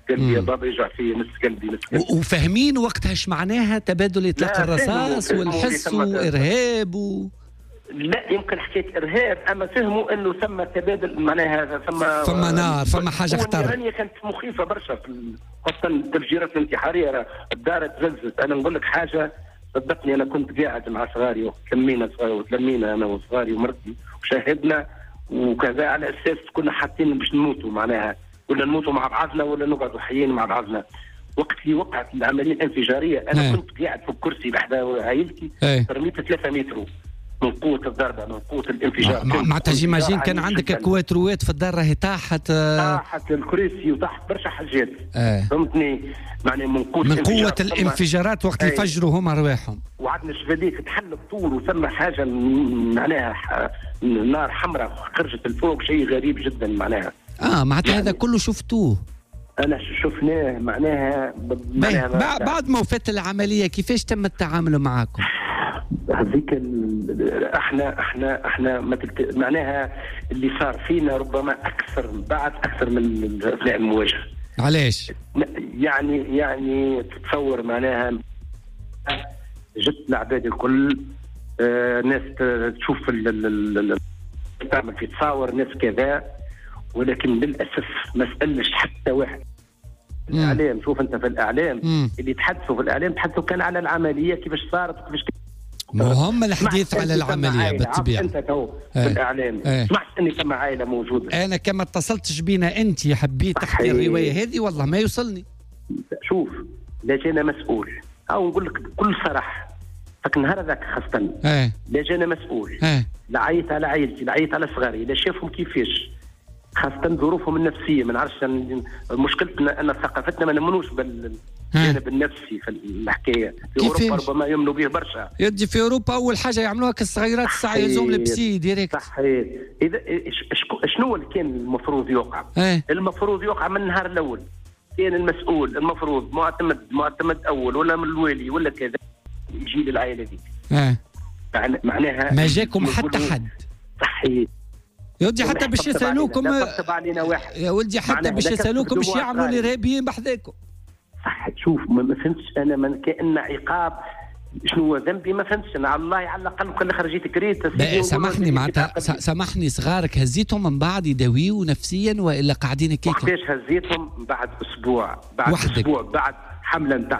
قلبي يا بابا يرجع فيه نص قلبي نص قلبي. وفاهمين وقتها ايش معناها تبادل اطلاق الرصاص والحس وارهاب و... لا يمكن حكيت ارهاب، اما فهموا انه ثم تبادل معناها ثم ثم نار ثم حاجه خطر. النيرانيه كانت مخيفه برشا، خاصه التفجيرات الانتحاريه. الدار تزلزلت. انا نقول لك حاجه صدقني، انا كنت قاعد مع صغاري وتلمينا صغاري وتلمينا انا وصغاري ومرتي وشاهدنا وكذا، على اساس كنا حاطين باش نموتوا معناها، ولا نموتوا مع بعضنا ولا نقعدوا حيين مع بعضنا. وقت اللي وقعت العمليه الانفجاريه انا هي. كنت قاعد في الكرسي بحدا عائلتي، رميت ثلاثة متر من قوه الضربه، من قوه الانفجار. معناتها جيماجين كان عندك كوات روات في الدار راهي طاحت طاحت الكرسي وطاحت برشا حاجات. اه. فهمتني معناها من قوه من قوه الانفجارات وقت اللي فجروا هما رواحهم. وعندنا شبابيك تحل الطول وثم حاجه معناها نار حمراء خرجت الفوق، شيء غريب جدا معناها. اه معناتها يعني هذا كله شفتوه؟ انا شفناه معناها, معناها بعد ما وفات العمليه كيفاش تم التعامل معكم؟ هذيك احنا احنا احنا مثل معناها اللي صار فينا ربما اكثر بعد اكثر من اثناء المواجهه. علاش؟ يعني يعني تتصور معناها جت العباد الكل، آه ناس تشوف تعمل في تصاور ناس كذا، ولكن للاسف ما سالش حتى واحد. الاعلام شوف انت في الاعلام مم. اللي تحدثوا في الاعلام تحدثوا كان على العمليه كيفاش صارت وكيفاش ما هم الحديث على العمليه بالطبيعه. انت تو في ايه. الاعلام ايه. سمعت اني ثم عائله موجوده. انا كما اتصلتش بينا انت حبيت تحكي الروايه هذه والله ما يوصلني. شوف لا جانا مسؤول او نقول لك بكل صراحه فك نهار ذاك خاصه ايه. لا جانا مسؤول ايه. لا عيط على عائلتي لا عيط على صغاري لا شافهم كيفاش، خاصة ظروفهم النفسية. ما نعرفش مشكلتنا أن ثقافتنا ما نمنوش بالجانب النفسي في الحكاية. في أوروبا ربما يمنوا به برشا. يدي في أوروبا أول حاجة يعملوها كالصغيرات الساعة يلزم لبسي ديريكت. صحيح. إذا شنو اللي كان المفروض يوقع؟ ايه؟ المفروض يوقع من النهار الأول. كان المسؤول المفروض معتمد معتمد أول ولا من الوالي ولا كذا يجي للعائلة دي. ايه. معناها ما جاكم حتى حد. صحيح. يا ولدي حتى باش يسالوكم يا ولدي حتى باش يسالوكم باش يعملوا الارهابيين بحذاكم. صح. شوف ما فهمتش انا من كان عقاب شنو هو ذنبي ما فهمتش انا. الله على الاقل كل خرجيت كريت. سامحني معناتها سامحني صغارك هزيتهم من بعد يداويوا نفسيا والا قاعدين هكاك؟ وقتاش هزيتهم؟ بعد اسبوع بعد وحدك. اسبوع بعد حمله نتاع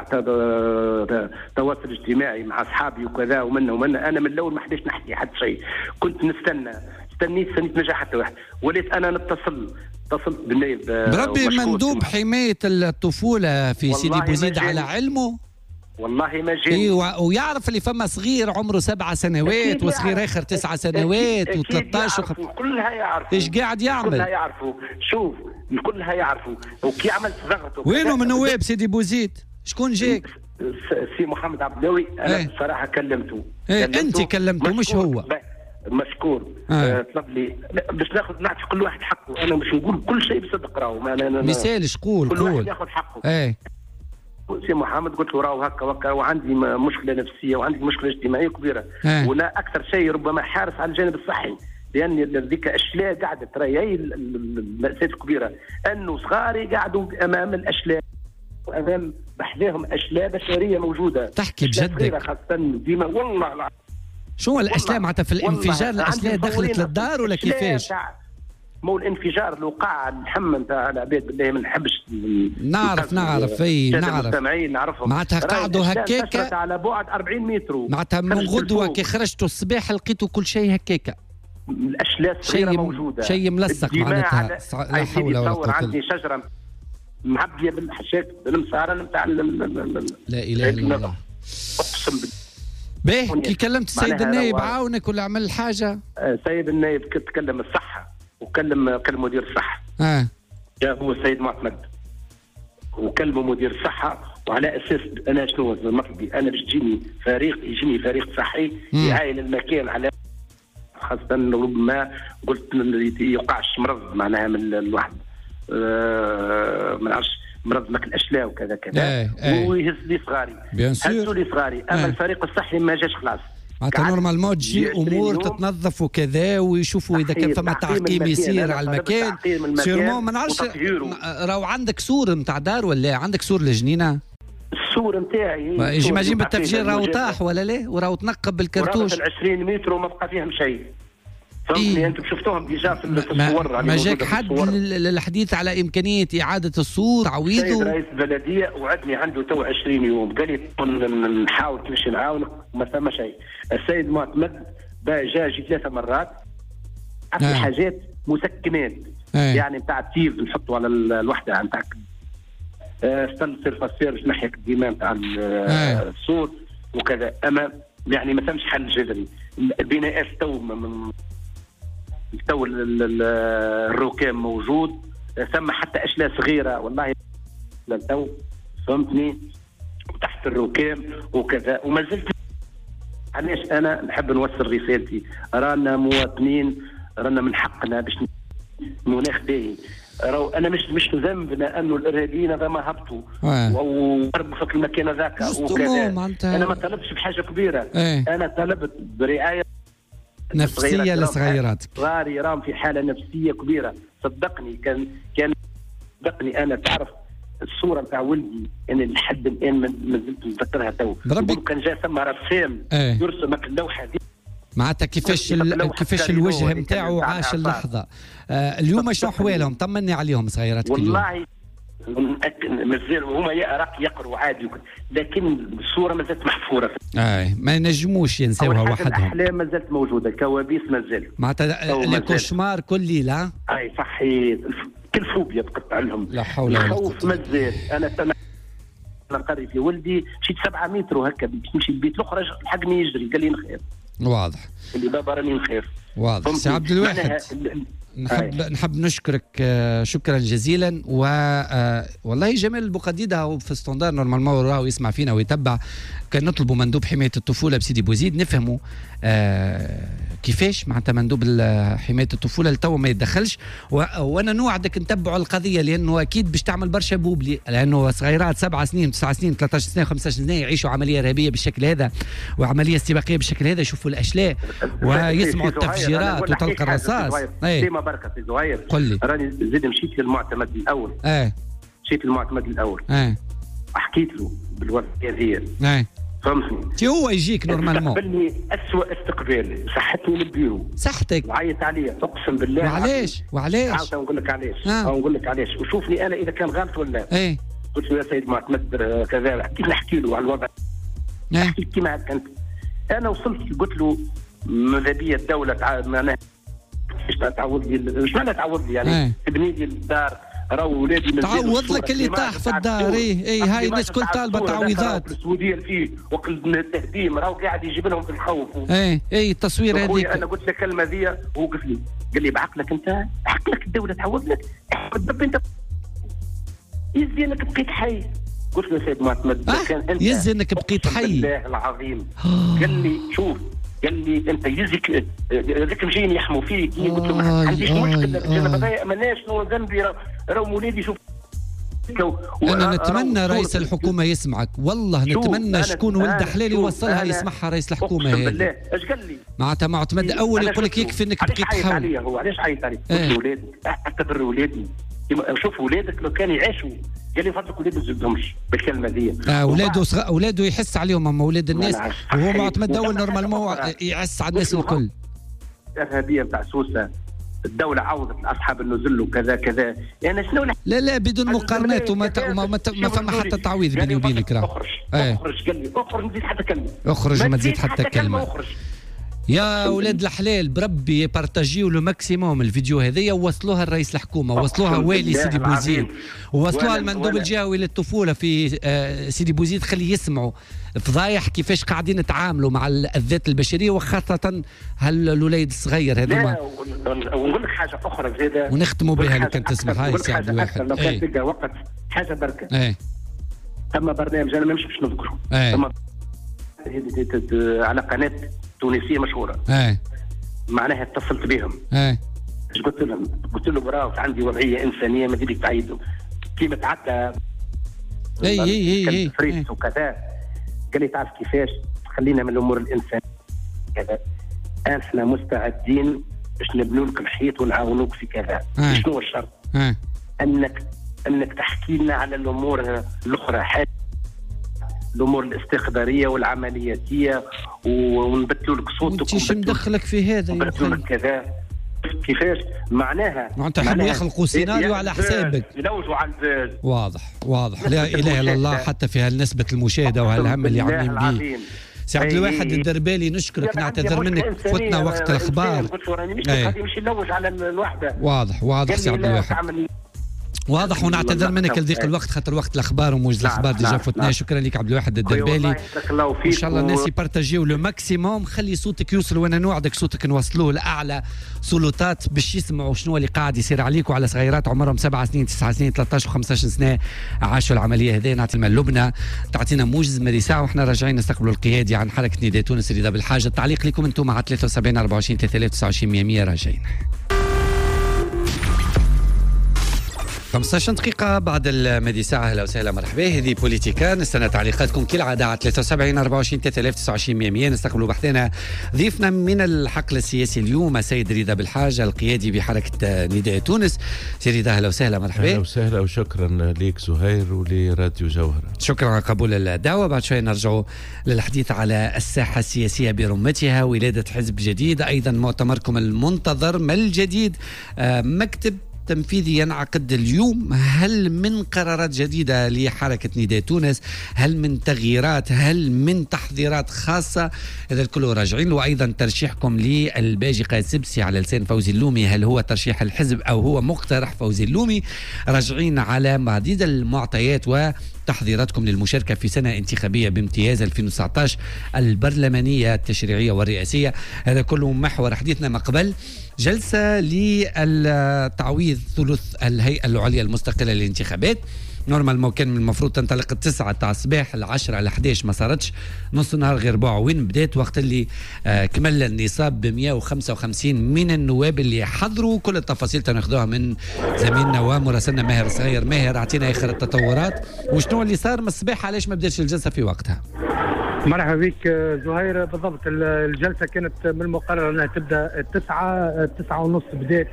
تواصل اجتماعي مع اصحابي وكذا ومنا ومنا. انا من الاول ما حداش نحكي حد شيء، كنت نستنى استنيت استنيت نجاح حتى واحد، وليت انا نتصل اتصلت بالنائب بربي مندوب حمايه الطفوله في سيدي بوزيد على علمه. والله ما جاني. ايوه ويعرف اللي فما صغير عمره سبع سنوات وصغير اخر تسع سنوات و13 وخ... كلها يعرفوا ايش قاعد يعمل. كلها يعرفوا. شوف كلها يعرفوا وكي عملت ضغط. وينه من نواب سيدي بوزيد؟ شكون جاك؟ سي محمد عبد الناوي. انا ايه؟ بصراحه كلمته. ايه انت كلمته مش هو. مشكور. آه. طلب لي باش ناخذ نعطي كل واحد حقه. انا باش نقول كل شيء بصدق راهو مثالش قول كل قول واحد ياخذ حقه. ايه سي محمد قلت له راهو هكا وهكا وعندي مشكله نفسيه وعندي مشكله اجتماعيه كبيره. ايه. ولا اكثر شيء ربما حارس على الجانب الصحي، لان ذيك اشلاء قعدت راهي هي المأساة الكبيره انه صغاري قعدوا امام الاشلاء وامام بحذاهم اشلاء بشريه موجوده. تحكي بجدك خاصه ديما والله. شو الاشلاء معناتها في الانفجار الاشلاء دخلت للدار ولا كيفاش؟ مو الانفجار اللي وقع الحمى نتاع العباد بالله ما نحبش نعرف نعرف اي نعرف المستمعين نعرفهم معناتها قعدوا هكاك على بعد أربعين متر معناتها من غدوه كي خرجتوا الصباح لقيتوا كل شيء هكاك الاشلاء الصغيره موجوده شيء ملصق معناتها لا حول ولا قوه. عندي شجره معبيه بالحشاك بالمساره نتاع لا اله الا الله. اقسم بالله. باهي كي كلمت السيد النايب عاونك ولا عمل حاجه؟ السيد النايب تكلم الصحه وكلم كلم مدير الصحه. اه جاء هو السيد معتمد وكلمه مدير الصحه وعلى اساس انا شنو مطلبي انا باش تجيني فريق يجيني فريق صحي يعاين المكان على خاصه ربما قلت ما يوقعش مرض معناها من الواحد أه ما نعرفش مرض ماكل الاشلاء وكذا كذا. ايه ايه. ويهز لي صغاري هزوا لي صغاري اما ايه. الفريق الصحي ما جاش خلاص معناتها نورمالمون تجي امور تتنظف وكذا ويشوفوا اذا كان فما تعقيم يصير على المكان سيرمون. ما نعرفش راهو عندك سور نتاع دار ولا عندك سور لجنينه؟ السور نتاعي جيماجين بالتفجير راهو طاح ولا لا وراهو تنقب بالكرتوش عشرين متر وما بقى فيهم شيء. فهمتني إيه؟ انتم شفتوهم ديجا في الصور. ما, ما جاك حد للحديث على امكانيه اعاده السور تعويضه؟ السيد رئيس البلديه وعدني عنده تو عشرين يوم قال لي نحاول كيفاش نعاونك ما ثم شيء. السيد معتمد جا جي ثلاثه مرات عطي آه. حاجات مسكنات آه. يعني نتاع التيف نحطوا على الوحده نتاع استنى سيرفاسير ناحيه الديمان نتاع السور وكذا. اما يعني ما ثمش حل جذري. البناءات تو من تو الركام موجود ثم حتى اشلاء صغيره والله تو فهمتني تحت الركام وكذا. وما زلت علاش انا نحب نوصل رسالتي. رانا مواطنين رانا من حقنا باش مناخ باهي. راهو انا مش مش ذنبنا انه الارهابيين هذا هبطوا وضربوا في المكان هذاك وكذا. انا ما طلبتش بحاجه كبيره. ايه؟ انا طلبت برعايه نفسيه للصغيرات. صغاري راهم في حاله نفسيه كبيره. صدقني كان كان صدقني انا تعرف الصوره نتاع ولدي انا لحد الان ما زلت نتذكرها تو. كان جاء ثم رسام ايه؟ يرسمك اللوحه دي معناتها كيفاش كيفاش الوجه نتاعو عاش اللحظه. آه اليوم شنو احوالهم؟ طمني عليهم صغيرات والله مازال هما يقروا عادي لكن الصوره ما زالت محفوره. اي ما ينجموش ينساوها وحدهم. الاحلام ما زالت موجوده الكوابيس ما زالت معناتها الكوشمار كل ليله. اي صحيح كل فوبيا تقطع لهم. لا حول ولا قوه. الخوف ما زال. انا انا نقري في ولدي مشيت سبعة متر وهكا باش نمشي البيت الاخرى لحقني يجري قال لي نخير. واضح اللي بابا راني نخير. واضح. سي عبد الواحد نحب آه. نحب نشكرك شكرا جزيلا. و والله جمال البقديده في ستاندار نورمالمون راهو يسمع فينا ويتبع. كان نطلبوا مندوب حمايه الطفوله بسيدي بوزيد نفهموا آه كيفاش معناتها مندوب حمايه الطفوله لتو ما يتدخلش. وانا نوعدك نتبعوا القضيه لانه اكيد باش تعمل برشا بوبلي لانه صغيرات سبع سنين تسع سنين ثلاثة عشر سنه خمسة عشر سنه يعيشوا عمليه ارهابيه بالشكل هذا وعمليه استباقيه بالشكل هذا. يشوفوا الاشلاء ويسمعوا التفجيرات وطلق الرصاص. ديما بركه في زهير. قل لي. راني زيد مشيت للمعتمد الاول. اه مشيت للمعتمد الاول. اه حكيت له بالوضعيه هذه. اه فهمتني. تي هو يجيك نورمالمون. استقبلني اسوء استقبال. صحتني للبيرو. صحتك. وعيط عليا اقسم بالله. وعلاش؟ وعلاش؟ عاوز نقول لك علاش. آه. نقول لك علاش وشوفني انا اذا كان غلط ولا. ايه. قلت له يا سيد معتمد كذا كيف نحكي له على الوضع. ايه. حكيت كيما هكا انت. انا وصلت قلت له ماذا بيا الدوله معناها ايش تعوض لي ايش معناها تعوض لي يعني تبني لي الدار راهو ولادي من تعوض لك اللي طاح في الدار. اي اي هاي الناس كل طالبه تعويضات. السعوديه فيه وقت التهديم راهو قاعد يجيب لهم في الخوف. اي اي التصوير هذيك. انا قلت لك الكلمه ذي وهو قال لي قال لي بعقلك انت عقلك الدوله تعوض لك انت يزي انك بقيت حي. قلت له سيد معتمد آه كان انت يزي انك بقيت حي. بالله العظيم. قال لي شوف قال لي انت يزك هذاك مجيين يحموا فيك. قلت له ما عنديش مشكله انا ماناش شنو ذنبي راهو مولودي شوف. انا نتمنى رئيس الحكومه يسمعك والله نتمنى شكون ولد حلال يوصلها يسمعها رئيس الحكومه هذه. بالله ايش قال لي؟ معناتها معتمد اول يقول لك يكفي انك بقيت حاول. عليا هو علاش عيط علي؟ قلت له ولادك اعتبر ولادي شوف ولادك لو كانوا يعيشوا قال لي فضلك ولاد ما تزبدهمش بالكلمه دي. اه ولاده صغ... اولاده يحس عليهم اما اولاد الناس وهو معتمد اول نورمالمون يعس على الناس الكل. الارهابيه نتاع سوسه الدوله عوضت اصحاب النزل وكذا كذا يعني شنو. لا لا بدون مقارنات وما ت... ما, ما, ما فما حتى تعويض بيني وبينك. راه اخرج اخرج قال لي اخرج ما تزيد حتى كلمه. اخرج وما تزيد حتى كلمه. يا ولاد الحلال بربي بارتاجيو لو ماكسيموم الفيديو هذيا ووصلوها لرئيس الحكومه ووصلوها والي سيدي بوزيد ووصلوها المندوب الجهوي للطفوله في آه سيدي بوزيد خلي يسمعوا فضايح كيفاش قاعدين نتعاملوا مع الذات البشريه وخاصه هالوليد الصغير هذوما. ونقول لك حاجه اخرى زاده ونختموا بها لو كان تسمح. هاي سي عبد الواحد لو كان تلقى وقت حاجه بركه. ايه ثم برنامج انا ما نمشي باش نذكره. ثم على قناه تونسيه مشهوره. ايه معناها اتصلت بهم. ايه ايش قلت لهم؟ قلت له براو عندي وضعيه انسانيه ما بدك تعيدوا كيما تعدى. اي اي اي فريس وكذا. قال لي تعرف كيفاش خلينا من الامور الانسانيه كذا، احنا مستعدين باش نبنوا لك الحيط ونعاونوك في كذا. شنو هو الشرط؟ آه. انك انك تحكي لنا على الامور الاخرى، حاجة الامور الاستخباريه والعملياتيه، ونبدلوا لك صوتك. وانت مدخلك في هذا؟ نبدلوا لك كذا. كيفاش معناها؟ معناتها حبوا يخلقوا سيناريو على حسابك، يلوجوا على البال. واضح واضح. لا اله الا الله، حتى في هالنسبه المشاهده وهالهم اللي عاملين به. سي عبد الواحد الدربالي نشكرك، نعتذر منك فوتنا وقت الاخبار. مش يلوج على الوحده. واضح واضح سي عبد الواحد، واضح. ونعتذر منك لضيق الوقت خاطر وقت الاخبار وموجز الاخبار ديجا فوتنا. شكرا لك عبد الواحد الدربالي، ان شاء الله الناس يبارتاجيو لو ماكسيموم. خلي صوتك يوصل، وانا نوعدك صوتك نوصلوه لاعلى سلطات باش يسمعوا شنو اللي قاعد يصير عليك وعلى صغيرات عمرهم سبع سنين تسع سنين ثلاثة عشر وخمسة عشر سنه عاشوا العمليه هذه. نعطي المال لبنى تعطينا موجز مالي ساعه وحنا راجعين نستقبلوا القيادي عن حركه نداء تونس رضا بالحاجه. التعليق لكم انتم مع ثلاثة وسبعين أربعة وعشرين ثلاثة آلاف وتسعة وعشرين مية راجعين. خمسة عشر دقيقة بعد المدي ساعة. أهلا وسهلا مرحبا. هذه بوليتيكا، نستنى تعليقاتكم كالعادة على ثلاثة وسبعين أربعة وعشرين ثلاثة آلاف وتسعة وعشرين مية. نستقبلوا بحثنا ضيفنا من الحقل السياسي اليوم السيد رضا بالحاجة القيادي بحركة نداء تونس. سي رضا أهلا وسهلا مرحبا. أهلا وسهلا وشكرا ليك زهير ولراديو جوهرة. شكرا على قبول الدعوة. بعد شوي نرجعوا للحديث على الساحة السياسية برمتها، ولادة حزب جديد، أيضا مؤتمركم المنتظر ما الجديد. آه مكتب تنفيذي ينعقد اليوم. هل من قرارات جديدة لحركة نداء تونس؟ هل من تغييرات؟ هل من تحذيرات خاصة؟ هذا الكل راجعين. وأيضا ترشيحكم للباجي قائد سبسي على لسان فوزي اللومي، هل هو ترشيح الحزب أو هو مقترح فوزي اللومي؟ راجعين على عديد المعطيات وتحذيراتكم للمشاركة في سنة انتخابية بامتياز ألفين وتسعة عشر البرلمانية التشريعية والرئاسية. هذا كله محور حديثنا. ما قبل جلسة للتعويض ثلث الهيئة العليا المستقلة للانتخابات. نورمال ما كان من المفروض تنطلق التسعة تاع الصباح العشرة على أحد عشر، ما صارتش نص نهار غير ربع. وين بدات؟ وقت اللي آه كمل النصاب ب مئة وخمسة وخمسين من النواب اللي حضروا. كل التفاصيل تناخذوها من زميلنا ومراسلنا ماهر صغير. ماهر اعطينا اخر التطورات وشنو اللي صار من الصباح، علاش ما بداتش الجلسة في وقتها؟ مرحبا بك زهير. بالضبط الجلسة كانت من المقرر أنها تبدأ التسعة التسعة ونص. بدأت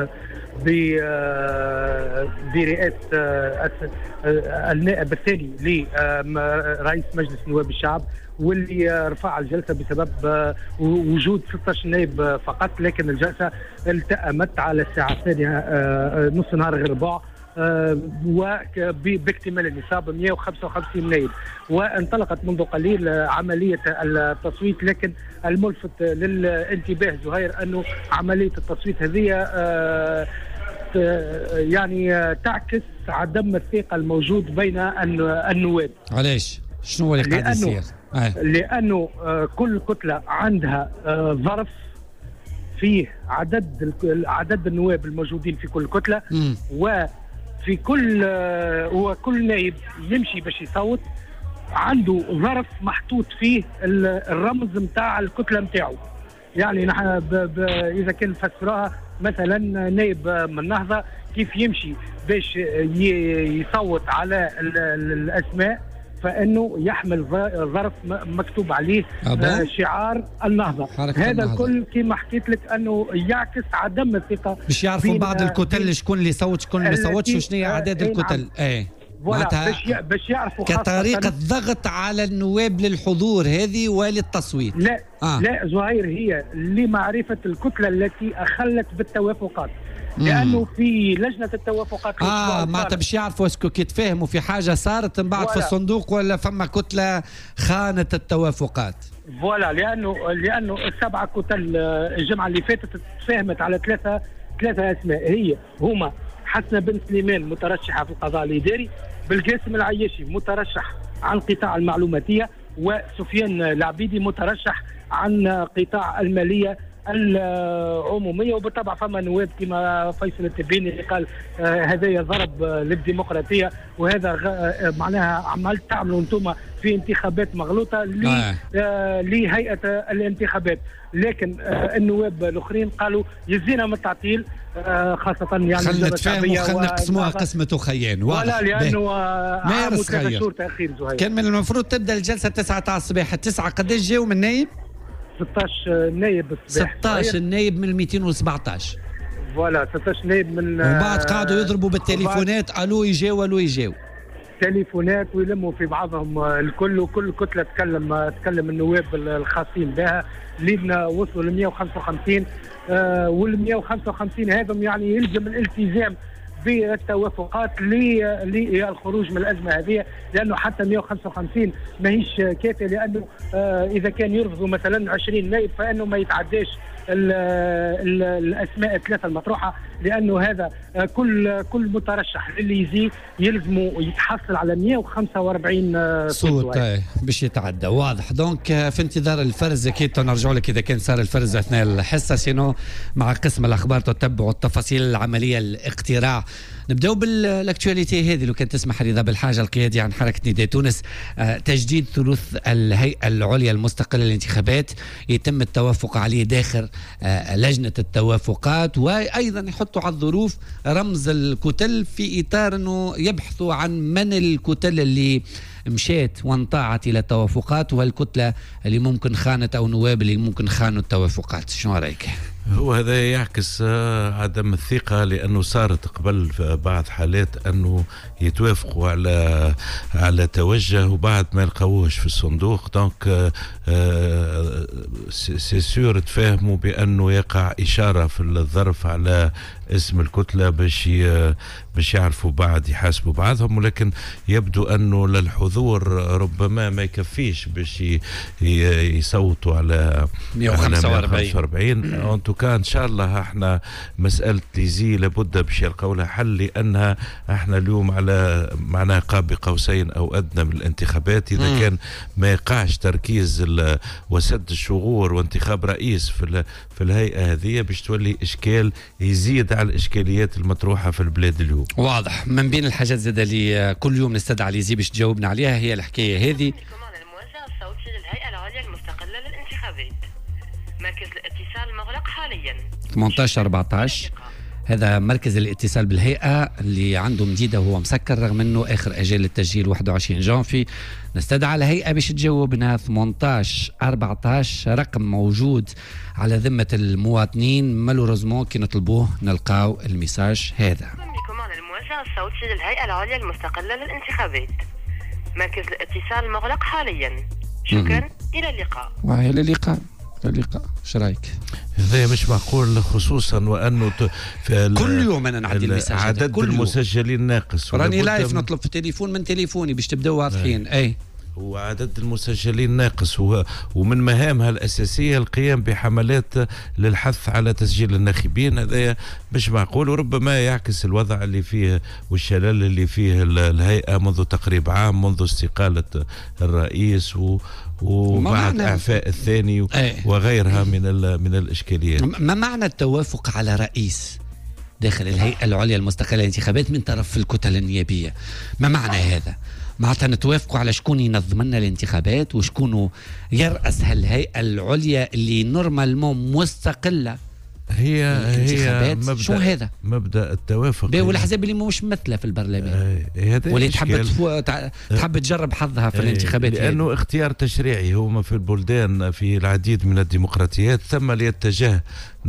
برئاسة النائب الثاني لرئيس مجلس نواب الشعب، واللي رفع الجلسة بسبب وجود ستة عشر نائب فقط. لكن الجلسة التأمت على الساعة الثانية نص نهار غير ربع، وباكتمال النصاب مئة وخمسة وخمسين نائب. وانطلقت منذ قليل عملية التصويت. لكن الملفت للانتباه زهير أنه عملية التصويت هذه يعني تعكس عدم الثقة الموجود بين النواب. علاش؟ شنو هو اللي قاعد يصير؟ لأنه كل كتلة عندها ظرف فيه عدد عدد النواب الموجودين في كل كتلة، و في كل وكل نائب يمشي باش يصوت عنده ظرف محطوط فيه الرمز نتاع الكتله نتاعو. يعني نحن اذا كان نفسروها مثلا نائب من النهضه كيف يمشي باش يصوت على الاسماء، فانه يحمل ظرف مكتوب عليه أبا. شعار النهضه. هذا النهضة. الكل كما حكيت لك انه يعكس عدم الثقه باش يعرفوا بعض الكتل شكون اللي صوت شكون اللي ما صوتش وشنو هي اعداد الكتل. ايه باش باش يعرفوا كطريقه ضغط على النواب للحضور هذه وللتصويت. لا آه. لا زهير، هي لمعرفه الكتله التي اخلت بالتوافقات، لانه في لجنه التوافقات اه معناتها باش يعرفوا اسكو كي تفاهموا في حاجه صارت من بعد في الصندوق ولا فما كتله خانت التوافقات. فوالا، لانه لانه السبعه كتل الجمعه اللي فاتت تفاهمت على ثلاثه ثلاثه اسماء، هي هما حسنه بن سليمان مترشحه في القضاء الاداري، بالقاسم العياشي مترشح عن قطاع المعلوماتيه، وسفيان العبيدي مترشح عن قطاع الماليه العموميه. وبالطبع فما نواب كما فيصل التبيني اللي قال آه هذا ضرب آه للديمقراطيه، وهذا آه معناها عمال تعملوا انتم في انتخابات مغلوطه آه. آه لهيئه الانتخابات. لكن آه النواب الاخرين قالوا يزينا من التعطيل، آه خاصه يعني خلينا نتفاهموا خلينا نقسموها قسمه خيان. ولا لانه عام ثلاث شهور تاخير زهير. كان من المفروض تبدا الجلسه تسعة تاع الصباح، التسعة قداش جاوا من نايب؟ ستة عشر نايب الصباح. ستة عشر نايب من مئتين وسبعطاش. فوالا ستة عشر نايب من. وبعد قاعدوا يضربوا بالتليفونات الو يجاو الو يجاو. تليفونات ويلموا في بعضهم الكل، وكل كتله تكلم تكلم النواب الخاصين بها اللي وصلوا ل مئة وخمسة وخمسين. آه وال مئة وخمسة وخمسين هذم يعني يلزم الالتزام بالتوافقات للخروج من الازمه هذه، لانه حتى مئة وخمسة وخمسين ماهيش كافيه، لانه آه اذا كان يرفضوا مثلا عشرين نائب فانه ما يتعداش ال ال الاسماء الثلاثه المطروحه، لانه هذا آه كل كل مترشح اللي يزي يلزموا يتحصل على مئة وخمسة وأربعين آه صوت باش يتعدى. واضح. دونك آه في انتظار الفرز اكيد نرجع لك اذا كان صار الفرز اثناء الحصه، سينو مع قسم الاخبار تتبعوا التفاصيل العمليه الاقتراع. نبداو بالاكتواليتي هذه لو كان تسمح رضا بالحاجه القيادي عن حركه نداء تونس. آه تجديد ثلث الهيئه العليا المستقله للانتخابات يتم التوافق عليه داخل آه لجنه التوافقات، وايضا يحطوا على الظروف رمز الكتل في اطار انه يبحثوا عن من الكتل اللي مشيت وانطاعت الى التوافقات والكتله اللي ممكن خانت او نواب اللي ممكن خانوا التوافقات. شنو رايك؟ هو هذا يعكس عدم الثقة، لأنه صارت قبل بعض حالات أنه يتوافقوا على على توجه وبعد ما يلقووش في الصندوق. دونك سي سور تفاهموا بأنه يقع إشارة في الظرف على اسم الكتلة باش باش يعرفوا بعض يحاسبوا بعضهم، ولكن يبدو أنه للحضور ربما ما يكفيش باش يصوتوا على مئة وخمسة وأربعين. كان ان شاء الله احنا مساله ليزي لابد باش يلقوا لها حل، لانها احنا اليوم على معناها قاب قوسين او ادنى من الانتخابات. اذا مم. كان ما يقعش تركيز وسد الشغور وانتخاب رئيس في في الهيئه هذه باش تولي اشكال يزيد على الاشكاليات المطروحه في البلاد اليوم. واضح. من بين الحاجات زاد اللي كل يوم نستدعى ليزي باش تجاوبنا عليها هي الحكايه هذه. الموزع الصوتي للهيئه العليا المستقله للانتخابات. مركز الاتصال مغلق حاليا. ثمانية عشر أربعة عشر هذا مركز الاتصال بالهيئة اللي عنده مديدة وهو مسكر، رغم انه اخر اجال للتسجيل واحد وعشرين جانفي. نستدعى الهيئة باش تجاوبنا. ثمانية عشر أربعة عشر رقم موجود على ذمة المواطنين، مالوريزمون كي نطلبوه نلقاو الميساج هذا. بكم على الموزع الصوتي للهيئة العليا المستقلة للانتخابات. مركز الاتصال مغلق حاليا. شكرا. م- الى اللقاء. والى اللقاء. اللقاء. ايش رايك؟ هذا مش معقول، خصوصا وانه كل يوم انا نعدي المساج عدد المسجلين ناقص. راني لايف نطلب في التليفون من تليفوني باش تبداو واضحين. اي وعدد المسجلين ناقص، ومن مهامها الأساسية القيام بحملات للحث على تسجيل الناخبين. هذا مش معقول، وربما يعكس الوضع اللي فيه والشلل اللي فيه الهيئة منذ تقريب عام، منذ استقالة الرئيس و وبعد اعفاء الثاني وغيرها من من الاشكاليات. ما معنى التوافق على رئيس داخل الهيئه العليا المستقله للانتخابات من طرف الكتل النيابيه؟ ما معنى هذا؟ معناتها نتوافقوا على شكون ينظم لنا الانتخابات وشكون يرأس هالهيئه العليا اللي نورمالمون مستقله. هي هي مبدأ شو هذا؟ مبدأ التوافق والأحزاب اللي مش ممثلة في البرلمان واللي تحب تفو... تحب تجرب حظها في الانتخابات، لأنه هذه. اختيار تشريعي هو في البلدان في العديد من الديمقراطيات ثم ليتجه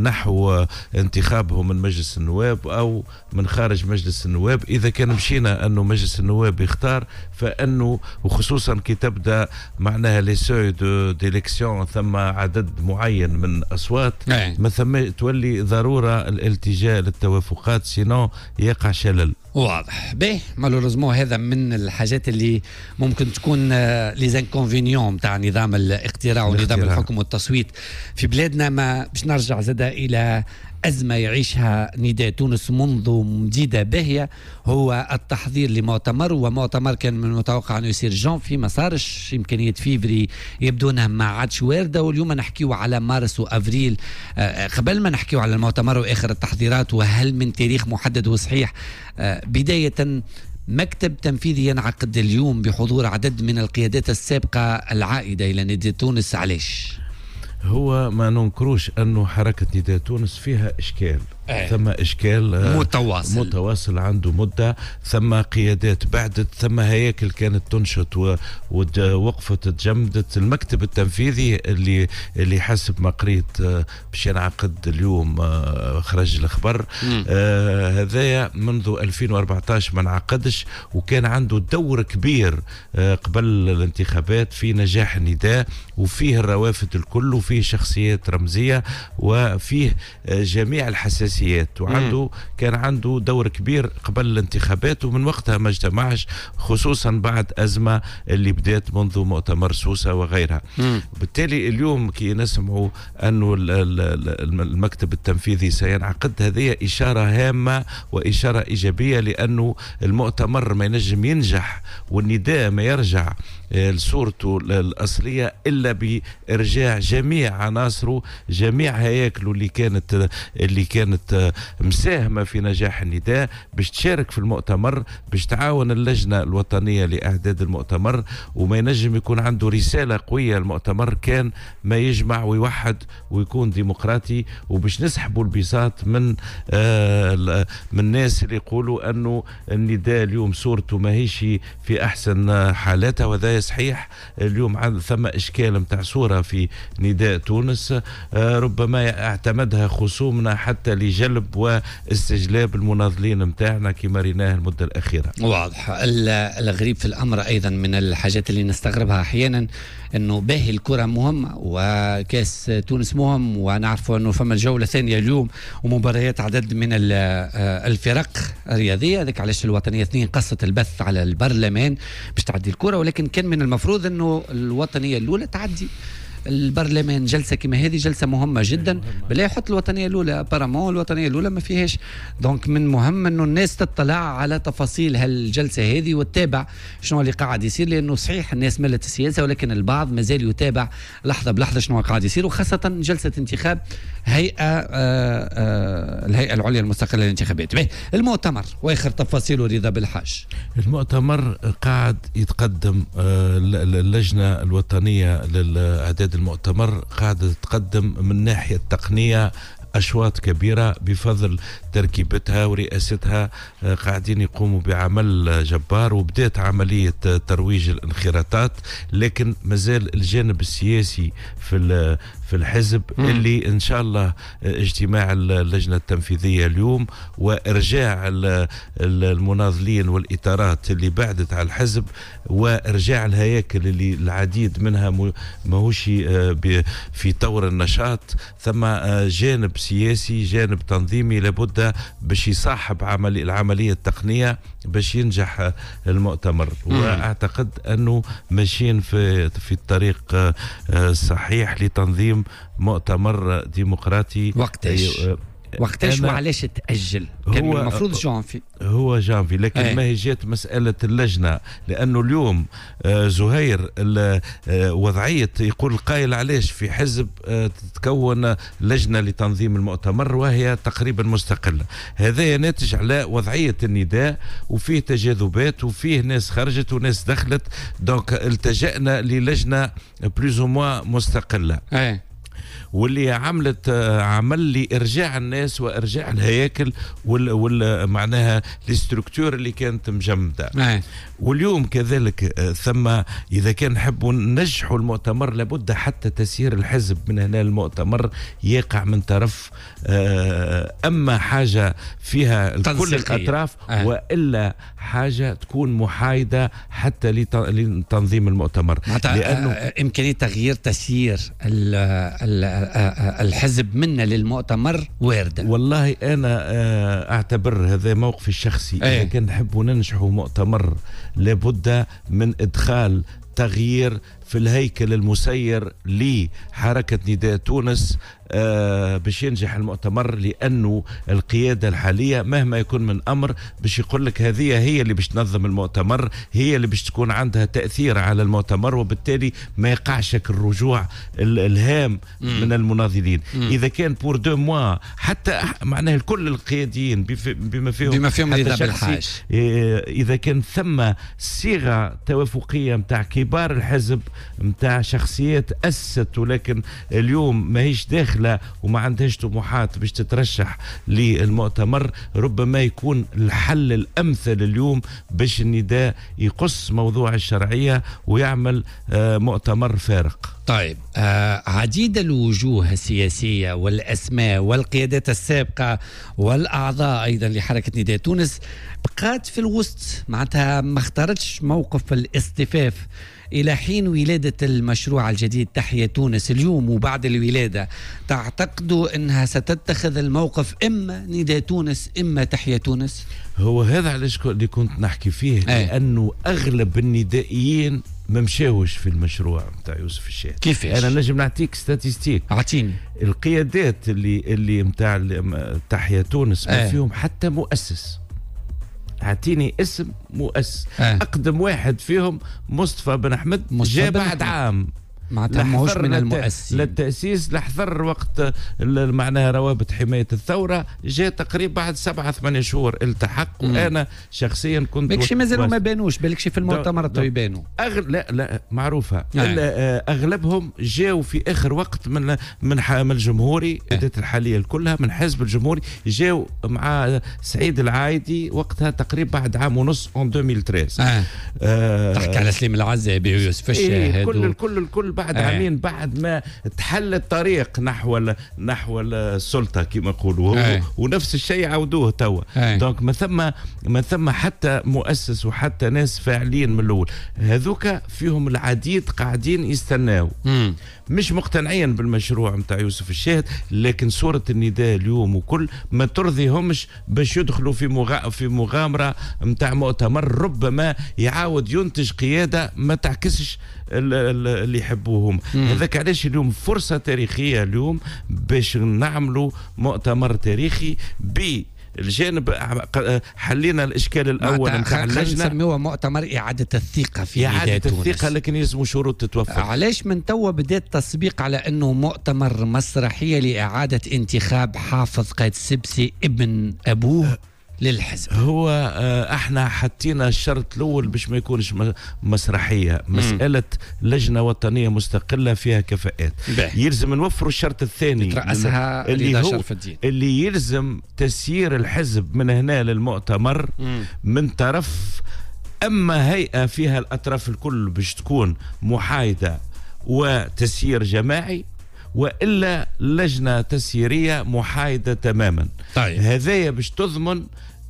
نحو انتخابه من مجلس النواب أو من خارج مجلس النواب. إذا كان مشينا أنه مجلس النواب يختار، فأنه وخصوصا كي تبدأ معناها لي سوي دو ديليكسيون ثم عدد معين من أصوات، ما ثم تولي ضرورة الالتجاء للتوافقات، سينو يقع شلل. واضح. باهي مالوريزمون هذا من الحاجات اللي ممكن تكون لي زانكونفينيون تاع نظام الاقتراع ونظام الحكم والتصويت في بلادنا. ما باش نرجع زادا الى أزمة يعيشها نداء تونس منذ مديدة باهية، هو التحضير لمؤتمر، ومؤتمر كان من المتوقع أنه يصير جانفي، ما صارش، إمكانية فيفري يبدو أنها ما عادش واردة، واليوم نحكيو على مارس وأفريل. آه قبل ما نحكيو على المؤتمر وآخر التحضيرات وهل من تاريخ محدد وصحيح، آه بداية مكتب تنفيذي ينعقد اليوم بحضور عدد من القيادات السابقة العائدة إلى نداء تونس. علاش؟ هو ما ننكروش أنه حركة نداء تونس فيها إشكال، أيه. ثم إشكال متواصل متواصل عنده مدة، ثم قيادات بعدت، ثم هياكل كانت تنشط ووقفت تجمدت. المكتب التنفيذي اللي اللي حسب ما قريت باش ينعقد اليوم خرج الأخبار آه هذايا منذ ألفين وأربعة عشر ما انعقدش، وكان عنده دور كبير آه قبل الانتخابات في نجاح النداء، وفيه الروافد الكل، وفيه شخصيات رمزية، وفيه آه جميع الحساسيات، وعنده مم. كان عنده دور كبير قبل الانتخابات، ومن وقتها ما اجتمعش، خصوصا بعد أزمة اللي بدأت منذ مؤتمر سوسة وغيرها. مم. بالتالي اليوم كي نسمعوا أنه المكتب التنفيذي سينعقد، هذه إشارة هامة وإشارة إيجابية، لأنه المؤتمر ما ينجم ينجح والنداء ما يرجع لصورته الأصلية إلا بإرجاع جميع عناصره، جميع هياكله اللي كانت اللي كانت مساهمة في نجاح النداء، باش تشارك في المؤتمر، باش تعاون اللجنة الوطنية لإعداد المؤتمر. وما ينجم يكون عنده رسالة قوية المؤتمر كان ما يجمع ويوحد ويكون ديمقراطي، وباش نسحبوا البساط من آه من الناس اللي يقولوا أنه النداء اليوم صورته ما هيش في أحسن حالاتها. وذا صحيح، اليوم عند ثم إشكال متاع صورة في نداء تونس آه ربما اعتمدها خصومنا حتى لجلب واستجلاب المناضلين متاعنا كما ريناه المدة الأخيرة. واضح. الغريب في الأمر أيضا من الحاجات اللي نستغربها أحيانا أنه باهي الكرة مهمة وكاس تونس مهم، ونعرفوا أنه فما الجولة ثانية اليوم ومباريات عدد من الفرق الرياضية، ذلك علاش الوطنية اثنين قصت البث على البرلمان باش تعدي الكرة، ولكن كان من المفروض أنه الوطنية الأولى تعدي البرلمان. جلسة كما هذه جلسة مهمة جدا، بلا يحط الوطنية الأولى بارامون، الوطنية الأولى ما فيهاش. دونك من مهم أنه الناس تطلع على تفاصيل هالجلسة هذه وتتابع شنو اللي قاعد يصير، لأنه صحيح الناس ملت السياسة، ولكن البعض مازال يتابع لحظة بلحظة شنو قاعد يصير، وخاصة جلسة انتخاب هيئة آآ آآ الهيئة العليا المستقلة للانتخابات. المؤتمر وآخر تفاصيله رضا بالحاج. المؤتمر قاعد يتقدم، اللجنة الوطنية للإعداد المؤتمر قاعدة تتقدم من ناحية التقنية أشواط كبيرة بفضل تركيبتها ورئاستها، قاعدين يقوموا بعمل جبار، وبدأت عملية ترويج الانخراطات، لكن مازال الجانب السياسي في في الحزب م. اللي إن شاء الله اجتماع اللجنة التنفيذية اليوم وإرجاع المناضلين والإطارات اللي بعدت على الحزب، وإرجاع الهياكل اللي العديد منها ماهوش في طور النشاط. ثم جانب سياسي، جانب تنظيمي لابد باش يصاحب عملي العملية التقنية باش ينجح المؤتمر. مم. وأعتقد أنه ماشيين في في الطريق الصحيح لتنظيم مؤتمر ديمقراطي. وقتاش وقتاش وعلاش تأجل؟ كان المفروض جانفي، هو جانفي، لكن أي. ما هي جات مسألة اللجنة، لأنه اليوم آه زهير آه وضعية يقول القائل علاش في حزب آه تتكون لجنة لتنظيم المؤتمر وهي تقريبا مستقلة. هذا ناتج على وضعية النداء، وفيه تجاذبات، وفيه ناس خرجت وناس دخلت، دونك التجأنا للجنة بلوز او موان مستقلة. أي. واللي عملت عمل لي ارجاع الناس وارجاع الهياكل وال, وال معناها الاستركتور اللي كانت مجمده. آه. واليوم كذلك ثم اذا كان نحبوا ننجحوا المؤتمر لابد حتى تسيير الحزب من هنا المؤتمر يقع من طرف اما حاجه فيها كل الاطراف. آه. والا حاجه تكون محايده حتى لتنظيم المؤتمر، لانه امكانيه تغيير تسيير ال ال الحزب منا للمؤتمر واردة. والله أنا أعتبر هذا موقفي الشخصي. أيه. إذا كان نحبوا ننجحوا مؤتمر لابد من إدخال تغيير في الهيكل المسير لحركة نداء تونس آه باش ينجح المؤتمر، لأنه القيادة الحالية مهما يكون من أمر باش يقول لك هذه هي اللي باش تنظم المؤتمر، هي اللي باش تكون عندها تأثير على المؤتمر، وبالتالي ما يقعش الرجوع الهام مم. من المناضلين. مم. إذا كان بور دو موا حتى معناه كل القياديين بما فيهم بما فيهم رضا بالحاج، إذا كان ثم صيغة توافقية متاع كيف كبار الحزب متاع شخصيات أسست ولكن اليوم ما هيش داخلة وما عندهاش طموحات باش تترشح للمؤتمر، ربما يكون الحل الأمثل اليوم باش النداء يقص موضوع الشرعية ويعمل آه مؤتمر فارق. طيب آه عديد الوجوه السياسية والأسماء والقيادات السابقة والأعضاء أيضا لحركة نداء تونس بقات في الوسط، معناتها ما اختارتش موقف الاصطفاف إلى حين ولادة المشروع الجديد تحيا تونس اليوم وبعد الولادة. تعتقدوا أنها ستتخذ الموقف إما نداء تونس إما تحيا تونس؟ هو هذا علاش اللي كنت نحكي فيه أي. لأنه أغلب الندائيين ما مشاوش في المشروع متاع يوسف الشاهد. كيفاش؟ انا نجم نعطيك ستاتيستيك. اعطيني. القيادات اللي اللي متاع تحيا تونس ما آه. فيهم حتى مؤسس. اعطيني اسم مؤسس. آه. اقدم واحد فيهم مصطفى بن احمد جاء بعد عام معناتها ماهوش من المؤسسين للتأسيس، لحضر وقت معناها روابط حماية الثورة، جاء تقريبا بعد سبعة ثمانية شهور التحق. وأنا شخصيا كنت بلكشي مازالوا ما بانوش، بلكشي في المؤتمر تو يبانوا. أغل... لا لا معروفة. آه. أغلبهم جاءوا في آخر وقت من من, ح... من الجمهوري آه. الحالية كلها من حزب الجمهوري، جاءوا مع سعيد العايدي وقتها تقريبا بعد عام ونص en ألفين وثلاثة. آه. آه. تحكي على سليم العزابي ويوسف الشاهد. إيه كل الكل الكل بعد آه. عامين بعد ما تحل الطريق نحو نحو السلطه كما يقولوا. آه. ونفس الشيء عودوه توا. آه. دونك ما ثم ما ثم حتى مؤسس وحتى ناس فاعلين من الاول، هذوك فيهم العديد قاعدين يستناو. مم. مش مقتنعين بالمشروع متاع يوسف الشاهد، لكن صورة النداء اليوم وكل ما ترضيهمش باش يدخلوا في مغا... في مغامرة متاع مؤتمر ربما يعاود ينتج قيادة ما تعكسش اللي يحبوهم. هذاك علاش اليوم فرصة تاريخية اليوم باش نعملوا مؤتمر تاريخي ب الجانب حلينا الاشكال الاول نتاع اللجنه، نسميوه مؤتمر اعاده الثقه في اعاده الثقه، لكن يلزموا شروط تتوفر. علاش من توا بدات التصبيق على انه مؤتمر مسرحيه لاعاده انتخاب حافظ قايد السبسي ابن ابوه للحزب؟ هو احنا حطينا الشرط الاول باش ما يكونش مسرحيه، مساله لجنه وطنيه مستقله فيها كفاءات. يلزم نوفروا الشرط الثاني رأسها اللي هو اللي يلزم تسيير الحزب من هنا للمؤتمر مم. من طرف اما هيئه فيها الاطراف الكل باش تكون محايده وتسيير جماعي، وإلا لجنة تسييرية محايدة تماما. طيب. هذايا باش تضمن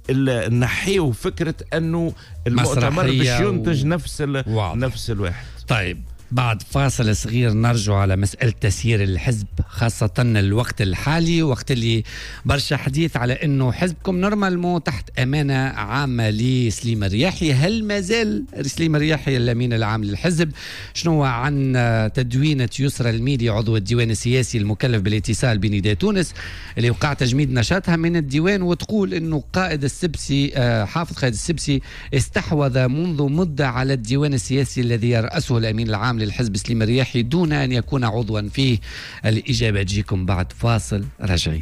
نحيو فكرة أنه المؤتمر باش ينتج و... نفس ال... نفس الواحد. طيب بعد فاصل صغير نرجع على مسألة تسيير الحزب، خاصة الوقت الحالي وقت اللي برشا حديث على أنه حزبكم نورمالمو تحت أمانة عامة لسليم الرياحي. هل ما زال سليم الرياحي الأمين العام للحزب؟ شنو عن تدوينة يسرى الميدي عضو الديوان السياسي المكلف بالاتصال بنداء تونس اللي وقع تجميد نشاطها من الديوان، وتقول أنه قائد السبسي حافظ قائد السبسي استحوذ منذ مدة على الديوان السياسي الذي يرأسه الأمين العام للحزب سليم الرياحي دون أن يكون عضوا فيه. الإجابة تجيكم بعد فاصل، راجعين.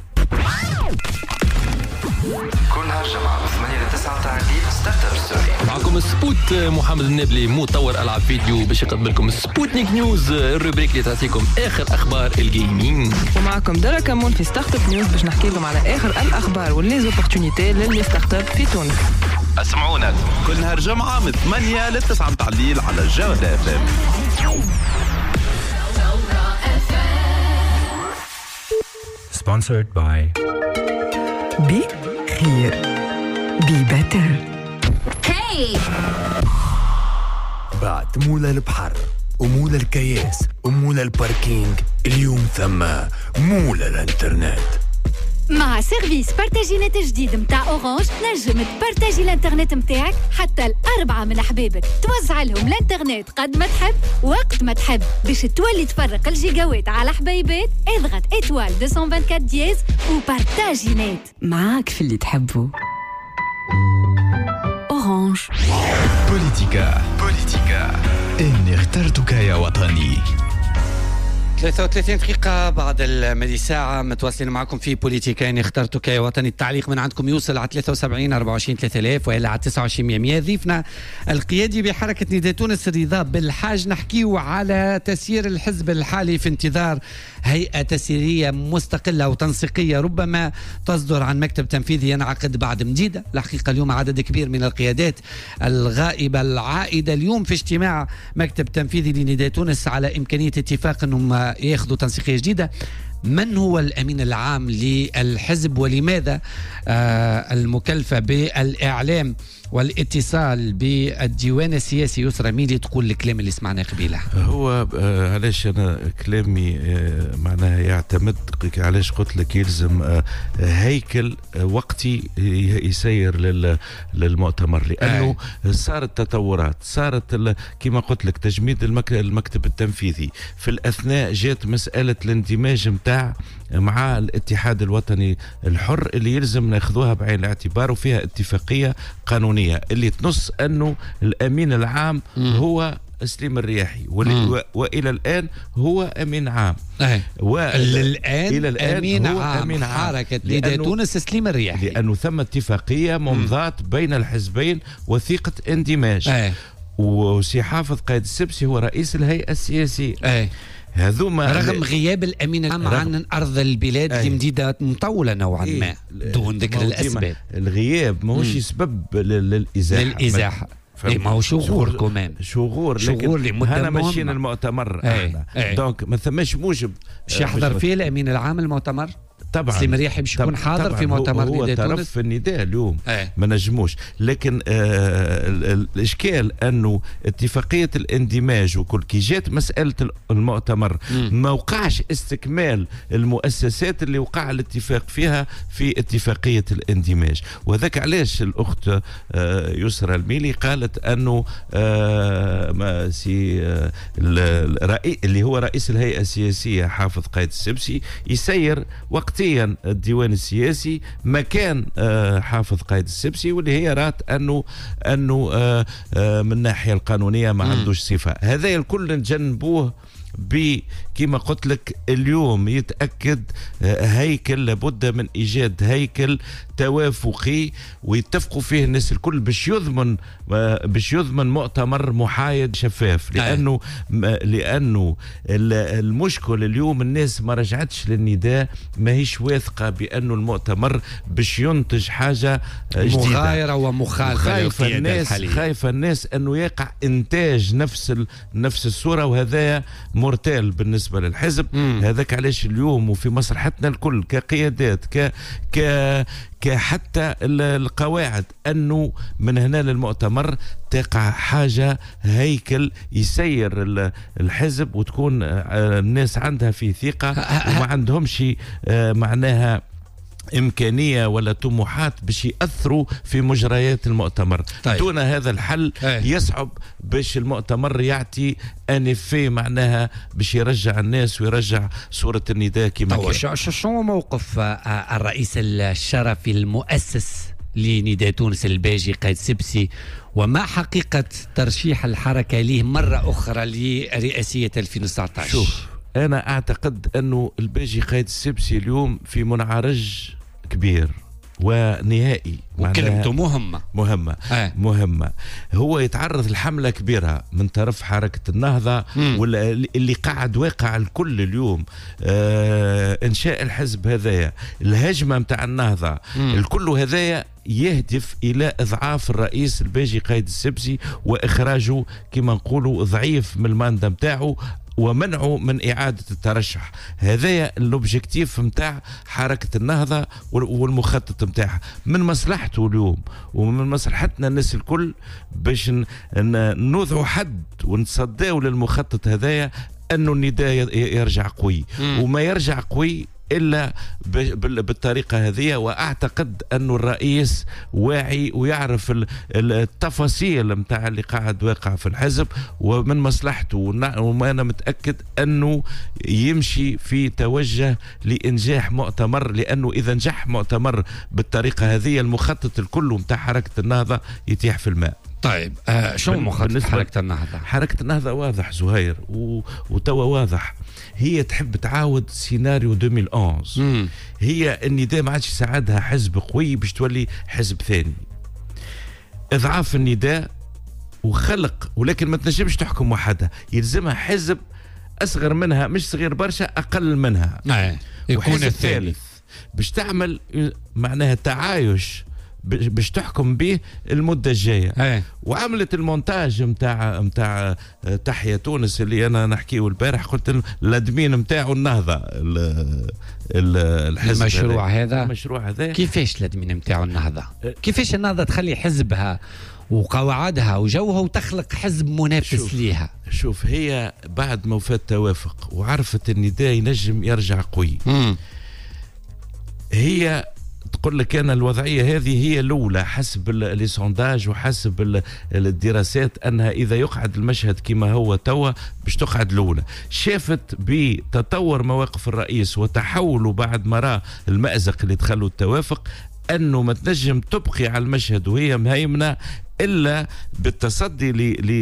كلها الجمعة ثمانية لتسعة تاع الليل ستارت اب ستوري. معكم سبوت محمد النابلي مطور ألعاب فيديو باش يقدم لكم سبوتنيك نيوز، الروبريك اللي تعطيكم آخر أخبار الجيمنج. ومعكم درا كمون في ستارت اب نيوز باش نحكي لكم على آخر الأخبار والليزوبورتونيتي للي ستارت اب في تونس. اسمعونا كل نهار جمعة من ثمانية لتسعة متاع الليل على جودة اف ام. Sponsored by بي خير بي باتر. هاي بعد مولى البحر ومولى الكياس ومولى الباركينج، اليوم ثم مولى الانترنت. مع سيرفيس بارتاجي نت جديد متاع اورانج تنجم تبارتاجي الانترنت متاعك حتى الأربعة من حبيبك، توزع لهم الانترنت قد ما تحب وقت ما تحب باش تولي تفرق الجيجاوات على حبيبات. اضغط ايتوال مئتين وأربعة وعشرين دياز وبارتاجي نت معاك في اللي تحبه. اورانج. بوليتيكا بوليتيكا إني اخترتك يا وطني. ثلاثة وثلاثين دقيقة بعد المدي ساعة متواصلين معكم في بوليتيكين اخترتوا كي وطني. التعليق من عندكم يوصل على ثلاثة وسبعين أربعة وعشرين ثلاثة آلاف وإلا على تسعة وعشرين مية. ضيفنا القيادي بحركة نداء تونس الرضا بالحاج، نحكيو على تسيير الحزب الحالي في انتظار هيئة تسييرية مستقلة وتنسيقية ربما تصدر عن مكتب تنفيذي ينعقد بعد مديدة. الحقيقة اليوم عدد كبير من القيادات الغائبة العائدة اليوم في اجتماع مكتب تنفيذي لنداء تونس على إمكانية اتفاق أنهم ياخذوا تنسيقية جديدة. من هو الأمين العام للحزب ولماذا آه المكلفة بالإعلام والاتصال بالديوان السياسي يسرى ميلي تقول الكلام اللي سمعناه قبيله؟ هو آه علاش أنا كلامي آه معناها يعتمد علاش قلت لك يلزم آه هيكل آه وقتي يسير للمؤتمر، لأنه آه. صارت تطورات، صارت كما قلت لك تجميد المكتب التنفيذي، في الأثناء جات مسألة الاندماج متاع مع الاتحاد الوطني الحر اللي يلزم ناخذوها بعين الاعتبار، وفيها اتفاقية قانونية اللي تنص أنه الأمين العام م. هو سليم الرياحي و... وإلى الآن هو أمين عام. والآن إلى الآن أمين هو عام أمين عام حركة نداء تونس سليم الرياحي، لأنه ثم اتفاقية ممضات بين الحزبين، وثيقة اندماج. أي. وسي حافظ قايد السبسي هو رئيس الهيئة السياسية. أي. هذوما رغم غياب الامين العام عن ارض البلاد لمديده مطوله نوعا ما إيه دون ذكر الاسباب. الغياب ماهوش سبب للازاحه للازاحه إيه ما هو شغور كمان شغور شغور لمده هنا ماشيين المؤتمر احنا دونك ما ثماش موجب باش يحضر فيه الامين العام المؤتمر طبعا. سليم الرياحي باش يكون حاضر في مؤتمر نداء تونس، هو طرف في النداء اليوم ايه. ما نجموش، لكن آه الاشكال انه اتفاقيه الاندماج وكل كي جات مساله المؤتمر م. ما وقعش استكمال المؤسسات اللي وقع الاتفاق فيها في اتفاقيه الاندماج، وذاك علاش الاخت آه يسرى الميلي قالت انه آه ما سي آه الرئيس اللي هو رئيس الهيئه السياسيه حافظ قايد السبسي يسير وقت الديوان السياسي مكان آه حافظ قايد السبسي، واللي هي رات انه انه آه آه من الناحيه القانونيه ما عندوش صفه. هذا الكل نجنبوه بكما قلت لك اليوم يتأكد هيكل، لابد من إيجاد هيكل توافقي ويتفقوا فيه الناس الكل باش يضمن باش يضمن مؤتمر محايد شفاف، لأنه لأنه المشكل اليوم الناس ما رجعتش للنداء، ما هيش واثقة بأنه المؤتمر باش ينتج حاجة جديدة مغايرة ومخالفة. خايفة الناس خايفة الناس أنه يقع إنتاج نفس نفس الصورة، وهذا مرتال بالنسبة للحزب. مم. هذاك علاش اليوم وفي مصلحتنا الكل كقيادات ك ك كحتى القواعد أنه من هنا للمؤتمر تقع حاجة هيكل يسير الحزب، وتكون الناس عندها فيه ثقة وما عندهمش معناها إمكانية ولا طموحات باش يأثروا في مجريات المؤتمر. طيب. دون هذا الحل أي. يصعب باش المؤتمر يعطي أنفي معناها باش يرجع الناس ويرجع صورة النداء كما كان. شو موقف الرئيس الشرفي المؤسس لنداء تونس الباجي قايد سبسي، وما حقيقة ترشيح الحركة ليه مرة أخرى لرئاسية ألفين وتسعة عشر؟ شوف أنا أعتقد أنه الباجي قايد السبسي اليوم في منعرج كبير ونهائي، وكلمته مهمة مهمة آه. مهمة. هو يتعرض لحملة كبيرة من طرف حركة النهضة واللي قاعد واقع الكل اليوم. آه إنشاء الحزب هذايا، الهجمة متاع النهضة، مم. الكل هذايا يهدف إلى إضعاف الرئيس الباجي قايد السبسي وإخراجه كما نقولوا ضعيف من الماندة متاعه ومنعه من إعادة الترشح. هذا الأوبجيكتيف متاع حركة النهضة والمخطط متاعها. من مصلحته اليوم ومن مصلحتنا الناس الكل باش نوضعوا حد ونتصداو للمخطط هذايا أنه النداء يرجع قوي، وما يرجع قوي إلا بالطريقة هذه. وأعتقد أنه الرئيس واعي ويعرف التفاصيل متاع اللي قاعد واقع في الحزب، ومن مصلحته وأنا متأكد أنه يمشي في توجه لإنجاح مؤتمر، لأنه إذا نجح مؤتمر بالطريقة هذه المخطط الكل متاع حركة النهضة يتيح في الماء. طيب آه شو مخطط حركة النهضة؟ حركة النهضة واضح زهير و... وتوا واضح، هي تحب تعاود سيناريو ألفين وإحدى عشر. مم. هي النداء ما عادش يساعدها حزب قوي باش تولي حزب ثاني، اضعاف النداء وخلق، ولكن ما تنجمش تحكم وحدها، يلزمها حزب اصغر منها، مش صغير برشا، اقل منها، آه. يكون الثالث باش تعمل معناها تعايش باش تحكم به المده الجايه. أيه. وعملت المونتاج نتاع نتاع تحيا تونس اللي انا نحكيه البارح، قلت الادمين نتاعو النهضه الحزب المشروع هذا المشروع هذا كيفاش الادمين نتاعو النهضه؟ كيفاش النهضه تخلي حزبها وقواعدها وجوها وتخلق حزب منافس شوف ليها؟ شوف هي بعد ما وفات توافق وعرفت النداء ينجم يرجع قوي، مم. هي تقول لك أنا الوضعية هذه هي الأولى حسب لي سونداج وحسب الدراسات أنها إذا يقعد المشهد كما هو توا باش تقعد الأولى. شافت بتطور مواقف الرئيس وتحوله بعد ما رأى المأزق اللي دخلوا التوافق أنه ما تنجم تبقي على المشهد وهي مهيمنة إلا بالتصدي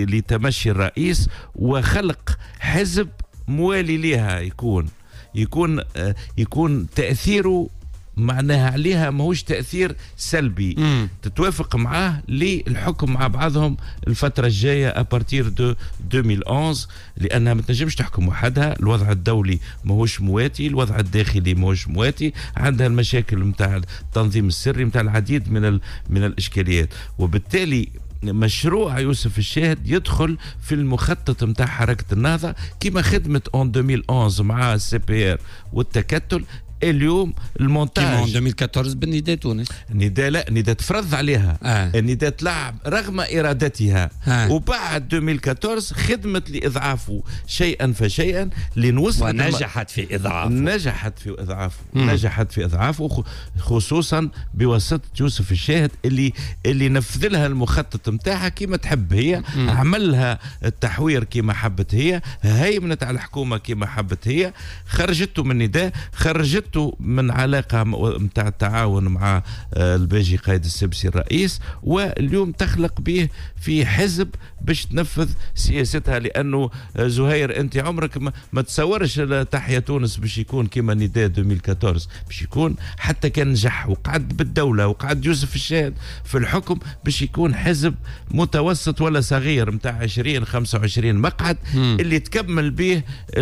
لتمشي الرئيس وخلق حزب موالي لها، يكون يكون يكون تأثيره معناها عليها ماهوش تأثير سلبي. مم. تتوافق معاه للحكم مع بعضهم الفترة الجاية أبارتير دو ألفين وإحدى عشر، لأنها ما تنجمش تحكم وحدها، الوضع الدولي ماهوش مواتي، الوضع الداخلي ماهوش مواتي، عندها المشاكل متاع التنظيم السري، متاع العديد من ال... من الإشكاليات، وبالتالي مشروع يوسف الشاهد يدخل في المخطط متاع حركة النهضة كما خدمت أون ألفين وإحدى عشر مع السي بي ار والتكتل. اليوم المونتاج كيما ألفين وأربعطاش بالنداء تونس، النداء لا النداء تفرض عليها، آه. النداء تلعب رغم ارادتها، آه. وبعد ألفين وأربعطاش خدمت لاضعافه شيئا فشيئا لنوصل ونجحت في اضعافه نجحت في اضعافه مم. نجحت في اضعافه خصوصا بواسطه يوسف الشاهد اللي اللي نفذ لها المخطط نتاعها كما تحب هي، مم. عملها التحوير كما حبت هي، هيمنت على الحكومه كما حبت هي، خرجته من النداء، خرجته من علاقة متاع التعاون مع الباجي قائد السبسي الرئيس، واليوم تخلق به في حزب باش تنفذ سياستها. لأنه زهير أنت عمرك ما تصورش تحيا تونس باش يكون كما نداء ألفين وأربعطاش، باش يكون حتى كان نجح وقعد بالدولة وقعد يوسف الشاهد في الحكم باش يكون حزب متوسط ولا صغير متاع عشرين خمسة وعشرين مقعد، م. اللي تكمل به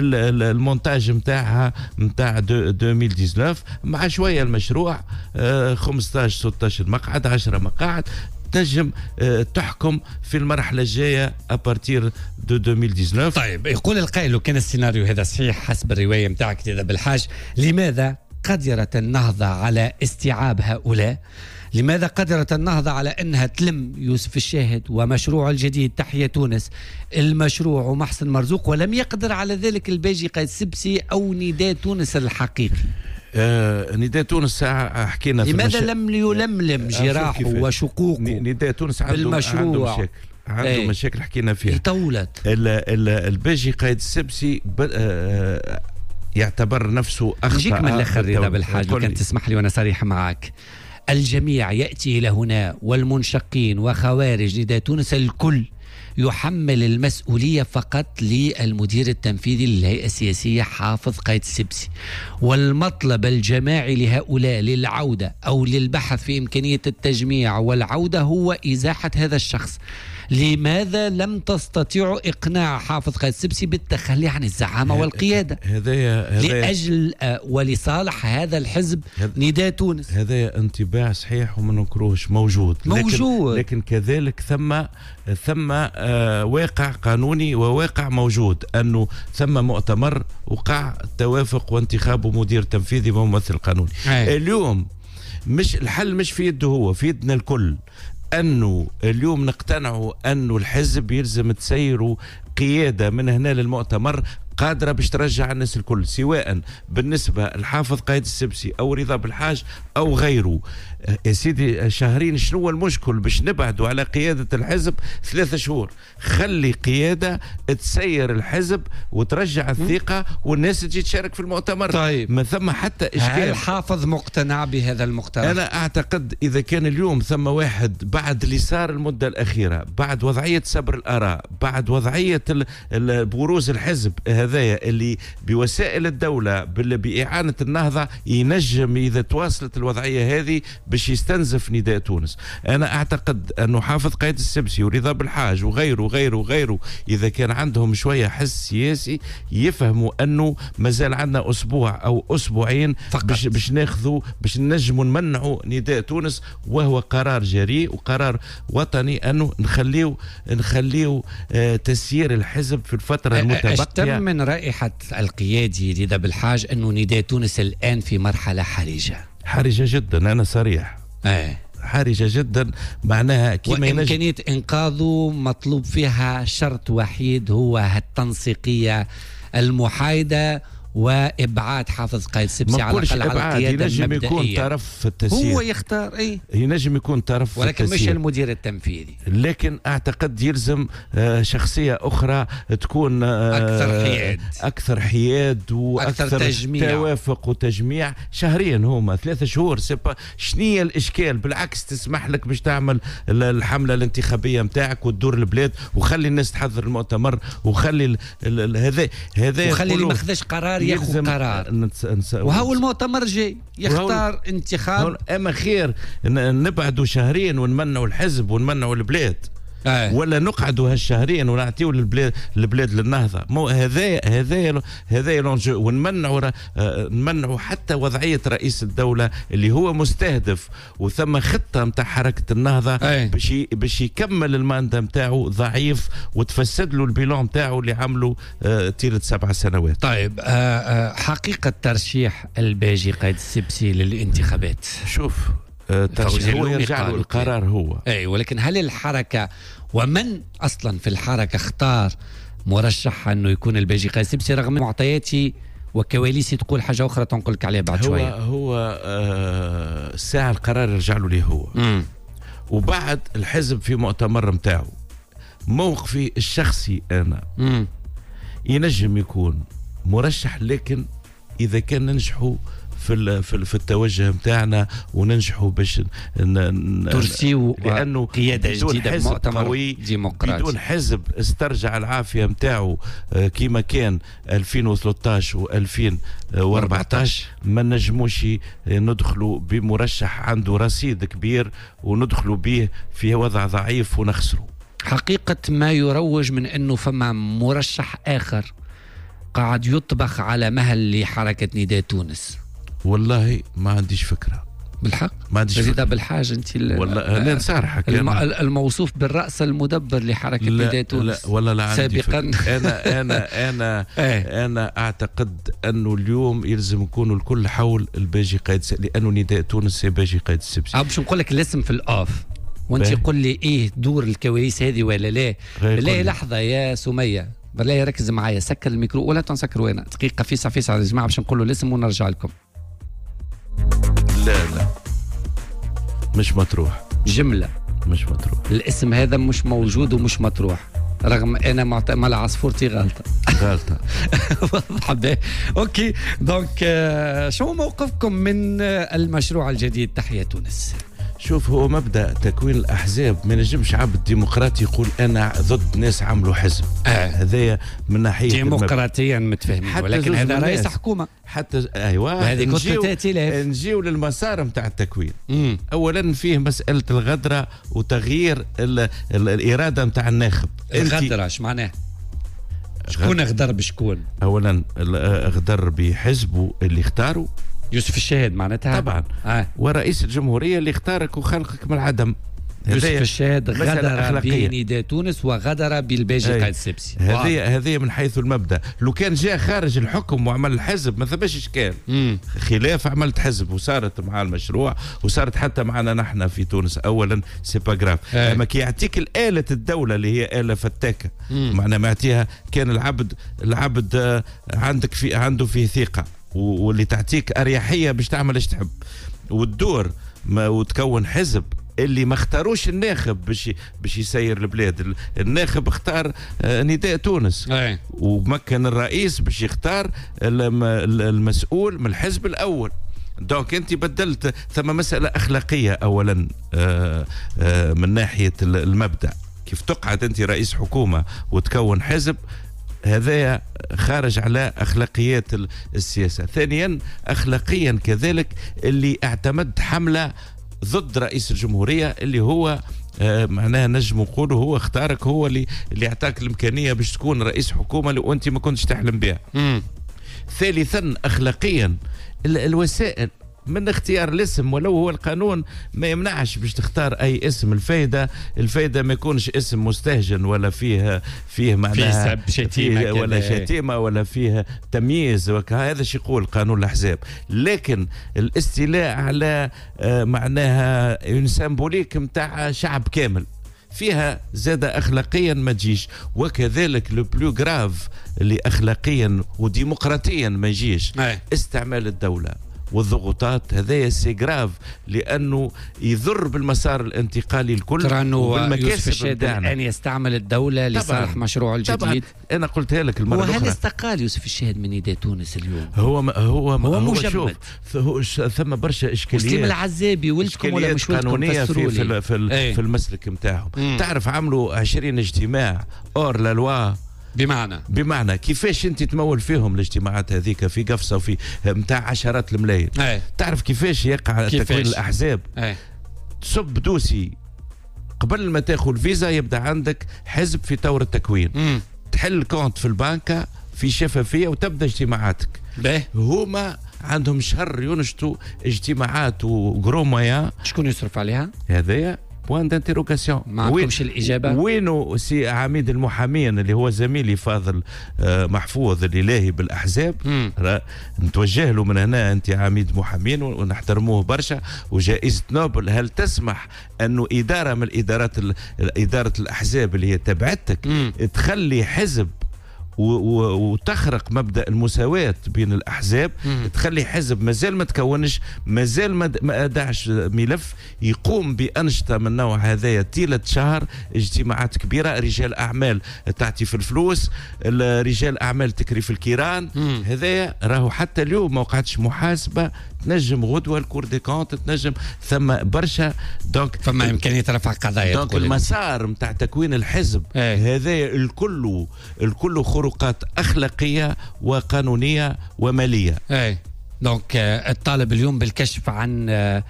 المونتاج متاعها متاع ألفين وتسعة عشر مع شوية المشروع خمسطاش ستطاش مقعد عشرة مقاعد تنجم تحكم في المرحلة الجاية أبارتير دو ألفين وتسعة عشر. طيب يقول القائل لو كان السيناريو هذا صحيح حسب الرواية متاعك كذا بالحاج، لماذا قدرت النهضة على استيعاب هؤلاء؟ لماذا قدرت النهضة على أنها تلم يوسف الشاهد ومشروع الجديد تحيا تونس المشروع ومحسن مرزوق، ولم يقدر على ذلك الباجي قائد السبسي أو نداء تونس الحقيقي؟ آه نداء تونس حكينا في لماذا لم يلملم جراحه وشقوقه نداء تونس عنده بالمشروع؟ عنده مشاكل عنده ايه؟ مشاكل حكينا فيها طولت. الباجي قائد السبسي آه يعتبر نفسه أخطأ. نجيك من الآخر رضا بالحاج لو كان تسمح لي وأنا صريح معك. الجميع يأتي إلى هنا والمنشقين وخوارج نداء تونس الكل يحمل المسؤولية فقط للمدير التنفيذي للهيئة السياسية حافظ قائد السبسي، والمطلب الجماعي لهؤلاء للعودة أو للبحث في إمكانية التجميع والعودة هو إزاحة هذا الشخص. لماذا لم تستطيعوا إقناع حافظ قائد السبسي بالتخلي عن الزعامة والقيادة هذا لأجل ولصالح هذا الحزب نداء تونس؟ هذا انطباع صحيح وما نكروهش موجود موجود لكن, لكن كذلك ثم ثم آه واقع قانوني وواقع موجود أنه ثم مؤتمر وقع توافق وانتخاب مدير تنفيذي وممثل قانوني. أي. اليوم مش الحل مش في يده هو، في يدنا الكل أنه اليوم نقتنعوا أنه الحزب يلزم تسيروا قيادة من هنا للمؤتمر قادرة باش ترجع الناس الكل، سواء بالنسبة الحافظ قايد السبسي أو رضا بالحاج أو غيره. يا سيدي شهرين، شنو هو المشكل باش نبعدوا على قيادة الحزب ثلاثة شهور؟ خلي قيادة تسير الحزب وترجع الثقة والناس تجي تشارك في المؤتمر. طيب ما ثم حتى إشكال. هل الحافظ مقتنع بهذا المقترح؟ أنا أعتقد إذا كان اليوم ثم واحد بعد اللي صار المدة الأخيرة، بعد وضعية سبر الآراء، بعد وضعية بروز الحزب هذايا اللي بوسائل الدولة بإعانة النهضة، ينجم إذا تواصلت الوضعية هذه باش يستنزف نداء تونس. أنا أعتقد أنه حافظ قايد السبسي ورضا بالحاج وغيره وغيره وغيره إذا كان عندهم شوية حس سياسي يفهموا أنه مازال عندنا أسبوع أو أسبوعين باش باش ناخذوا باش نجموا نمنعوا نداء تونس، وهو قرار جريء وقرار وطني أنه نخليو نخليو آه تسيير الحزب في الفترة المتبقية. أشتم من رائحة القيادي رضا بالحاج أنه نداء تونس الآن في مرحلة حرجة. حرجة جدا، أنا صريح. ايه حرجة جدا، معناها كيما وإمكانية إنقاذه مطلوب فيها شرط وحيد، هو التنسيقية المحايدة وابعاد حافظ قايد السبسي على الاقل على القياده المبدئيه. ينجم يكون طرف في التسيير، هو يختار اي ينجم يكون طرف ولكن في التسيير، مش المدير التنفيذي. لكن اعتقد يلزم شخصيه اخرى تكون اكثر حياد اكثر حياد واكثر تجميع. توافق وتجميع. شهرين هما ثلاثة شهور سيبا شنية الاشكال؟ بالعكس تسمح لك باش تعمل الحمله الانتخابيه نتاعك وتدور البلاد وخلي الناس تحضر المؤتمر وخلي هذا هذا وخلي اللي ما خذاش قرار ياخذ قرار. وهو المؤتمر جاي يختار انتخاب. اما خير نبعدوا شهرين ونمنعوا الحزب ونمنعوا البلاد، آه. ولا نقعدوا هالشهرين ونعطيوا للبلاد البلاد للنهضه. مو هذا هذا هذا لونجو، ونمنعوا نمنعوا حتى وضعيه رئيس الدوله اللي هو مستهدف وثم خطه نتاع حركه النهضه باش آه. باش يكمل الماندا نتاعو ضعيف وتفسد له البيلون نتاعو اللي عملوا آه طيله سبع سنوات. طيب آه آه حقيقه ترشيح الباجي قايد السبسي للانتخابات، شوف الترشيح هو يرجع له القرار هو اي، ولكن هل الحركه ومن اصلا في الحركه اختار مرشح انه يكون الباجي قايد السبسي رغم معطياتي وكواليسي تقول حاجه اخرى تنقل لك عليها بعد هو شويه؟ هو آه ساعه القرار يرجع له ليه هو مم. وبعد الحزب في مؤتمر نتاعو موقفي الشخصي انا مم. ينجم يكون مرشح، لكن اذا كان ننجحوا في في التوجه نتاعنا وننجحوا باش ترسيو لانه قياده جديده مؤتمر ديمقراطي بدون حزب استرجع العافيه نتاعو كيما كان ألفين وثلاثة عشر وألفين وأربعة عشر ما نجموش ندخلوا بمرشح عنده رصيد كبير وندخلوا به في وضع ضعيف ونخسره. حقيقه ما يروج من انه فما مرشح اخر قاعد يطبخ على مهل لحركه نداء تونس. والله ما عنديش فكرة بالحق، ما عنديش فكرة بالحاجة انت والله انا نصارحك الم... الموصوف بالرأس المدبر لحركة نداء تونس. لا والله لا عندي سابقا فكرة. انا انا انا انا اعتقد انه اليوم يلزم يكونوا الكل حول الباجي قايد السبسي، لانه نداء تونس هي باجي قايد السبسي. باش نقول لك الاسم في الاوف وانت قل لي ايه دور الكواليس هذه ولا لا. بالله لحظة يا سمية، بالله ركز معايا، سكر الميكرو ولا تنسكروا هنا دقيقة. فيسع فيسع يا جماعة باش نقول له الاسم ونرجع لكم. لا لا مش مطروح، جملة مش مطروح، الاسم هذا مش موجود ومش مطروح رغم انا معت... مال عصفورتي غلطة غلطة واضح. اوكي دونك آه شو موقفكم من آه المشروع الجديد تحيا تونس؟ شوف هو مبدأ تكوين الأحزاب ما نجمش عبد ديمقراطي يقول أنا ضد ناس عملوا حزب. آه. هذايا من ناحية ديمقراطيا متفاهمين، ولكن هذا رئيس حكومة حتى أيوة هذه كتلة نجيو للمسار متاع التكوين. مم. أولا فيه مسألة الغدرة وتغيير ال ال الإرادة متاع الناخب. الغدرة ايش معناه؟ شكون غدر بشكون؟ أولا غدر بحزبه اللي اختاروا يوسف الشاهد معناتها طبعا آه. ورئيس الجمهورية اللي اختارك وخلقك من العدم يوسف الشاهد غدر بنداء تونس وغدر بالباجي قائد السبسي. هذه هذه من حيث المبدا. لو كان جاء خارج الحكم وعمل الحزب ما ثبش اشكال. خلاف عملت حزب وصارت مع المشروع وصارت حتى معنا نحن في تونس اولا سي با غراف. اما كي يعطيك الآلة الدوله اللي هي آلة فتاكه معناها ما يعطيها كان العبد العبد عندك في عنده فيه ثقه واللي تعطيك اريحيه باش تعمل ايش تحب والدور ما وتكون حزب اللي ما اختاروش الناخب باش باش يسير البلاد. الناخب اختار نداء تونس أي. ومكن الرئيس باش يختار المسؤول من الحزب الاول. دونك انت بدلت ثم مساله اخلاقيه اولا من ناحيه المبدا. كيف تقعد انت رئيس حكومه وتكون حزب هذا خارج على أخلاقيات السياسة. ثانيا أخلاقيا كذلك اللي اعتمد حملة ضد رئيس الجمهورية اللي هو آه معناها نجم نقوله هو اختارك هو اللي اللي اعطاك الإمكانية باش تكون رئيس حكومة لو أنت ما كنتش تحلم بها. ثالثا أخلاقيا الوسائل من اختيار الاسم ولو هو القانون ما يمنعش باش تختار اي اسم. الفايده الفايده ما يكونش اسم مستهجن ولا فيه فيه معناها فيه شتيمه ولا شتيمه ولا فيه تمييز هذا شي يقول قانون الاحزاب. لكن الاستيلاء على معناها سامبوليك نتاع شعب كامل فيها زادة أخلاقيا ما تجيش. وكذلك لو بلو غراف اللي أخلاقيا وديمقراطيا ما يجيش استعمال الدولة والضغوطات. هذا سي جراف لانه يضر بالمسار الانتقالي الكل. ترى انه يوسف الشاهد الان يستعمل الدوله لصالح مشروعه الجديد. طبعا انا قلتها لك المره الاخرى. وهل استقال يوسف الشاهد من نداء تونس اليوم؟ هو ما هو هو, هو مجمد. هو ثم برشا اشكاليات. مسلم العزابي ولدكم ولا مش ولدكم قانونيه في في, في, ايه. في المسلك نتاعهم. تعرف عملوا عشرين اجتماع اور لا لوا بمعنى بمعنى كيفاش انت تمول فيهم الاجتماعات هذيك في قفصه وفي نتاع عشرات الملايين. أي. تعرف كيفاش يقع كيفاش؟ تكوين الاحزاب. أي. تصب دوسي قبل ما تاخذ الفيزا يبدا عندك حزب في طور التكوين. مم. تحل كونت في البنكه في شفافيه وتبدا اجتماعاتك. به هما عندهم شهر ينشطوا اجتماعات وغرو مويان. شكون يصرف عليها؟ هذايا بوان دانتيروغاسيون. ما عندكمش الاجابه؟ وينو سي عميد المحامين اللي هو زميلي فاضل محفوظ اللي لاهي بالاحزاب. نتوجه له من هنا انت عميد محامين ونحترموه برشا وجائزه نوبل. هل تسمح انه اداره من الادارات اداره الاحزاب اللي هي تبعتك تخلي حزب وتخرق مبدا المساواه بين الاحزاب؟ مم. تخلي حزب مازال ما تكونش مازال ما ادعش ملف يقوم بانشطه من نوع هذايا طيله شهر اجتماعات كبيره رجال اعمال تعطي في الفلوس رجال اعمال تكري في الكيران. هذايا راهو حتى اليوم ما وقعتش محاسبه تنجم غدوه الكور دي كونت تنجم ثم برشا. دونك فما امكانيه رفع قضايا. دونك المسار نتاع تكوين الحزب هذا الكل الكل خروقات اخلاقيه وقانونيه وماليه. اي دونك الطالب اليوم بالكشف عن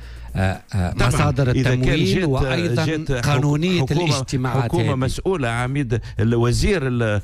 مصادر التمويل وايضا قانونيه الاجتماعات. حكومه هذه. مسؤوله عميد الوزير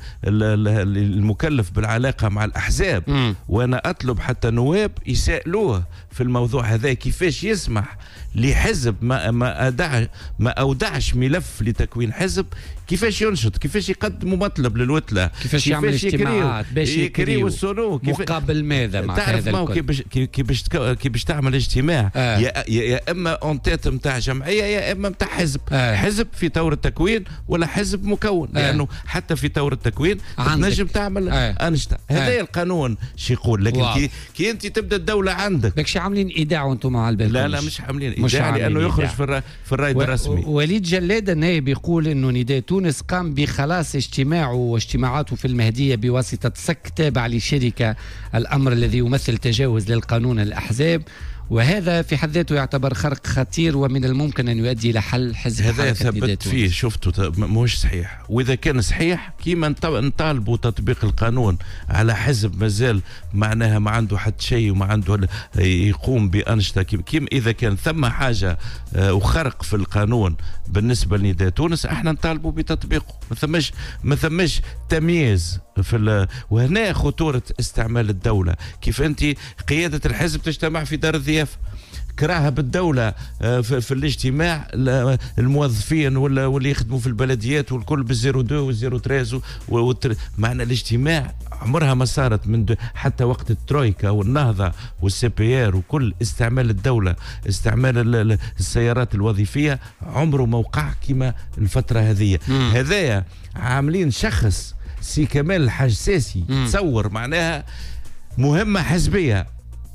المكلف بالعلاقه مع الاحزاب. م. وانا اطلب حتى نواب يسالوه في الموضوع هذا كيفاش يسمح لحزب ما ما أدع ما اودعش ملف لتكوين حزب كيفاش ينشط كيفاش يقدموا مطلب للوتله كيفاش يعمل اجتماعات باش يكريوا السنو مقابل ماذا مع هذا الكل. كيفاش كيفاش كيفاش تعمل اجتماع آه. يا, يا اما اونتيت نتاع جمعيه يا اما نتاع حزب. آه. حزب في طور التكوين ولا حزب مكون. آه. لانه حتى في طور التكوين تنجم تعمل آه. انشطه. هذا آه. القانون شي يقول. لكن كي, كي انت تبدا الدوله عندك داكشي عاملين ايداع وانتم مع البال. لا لا مش عاملين ايداع لانه يخرج في الرا... في الرايد و... الرسمي. وليد جلاد النائب يقول انه نداء تونس قام بخلاص اجتماعه واجتماعاته في المهديه بواسطه صك تابع لشركه، الامر الذي يمثل تجاوز للقانون الاحزاب، وهذا في حد ذاته يعتبر خرق خطير ومن الممكن أن يؤدي إلى حل حزب. هذا ثبت فيه شفته مش صحيح. وإذا كان صحيح كيما نطالبوا تطبيق القانون على حزب مازال معناها ما عنده حتى شيء وما عنده يقوم بأنشطة كيما إذا كان ثم حاجة وخرق في القانون بالنسبة لنداء تونس احنا نطالبوا بتطبيقه. ما ثمش ما ثمش تمييز في وهنا خطورة استعمال الدولة. كيف أنت قيادة الحزب تجتمع في دار الضيافة، كراهه بالدولة في الاجتماع الموظفين ولا واللي يخدموا في البلديات والكل بالزيرو دو والزيرو تريز معنا الاجتماع عمرها ما صارت من حتى وقت الترويكا والنهضة والسي بي ار وكل استعمال الدولة استعمال السيارات الوظيفية عمره ما وقع كما الفترة هذه. هذايا عاملين شخص سي كمال الحاج ساسي تصور معناها مهمة حزبية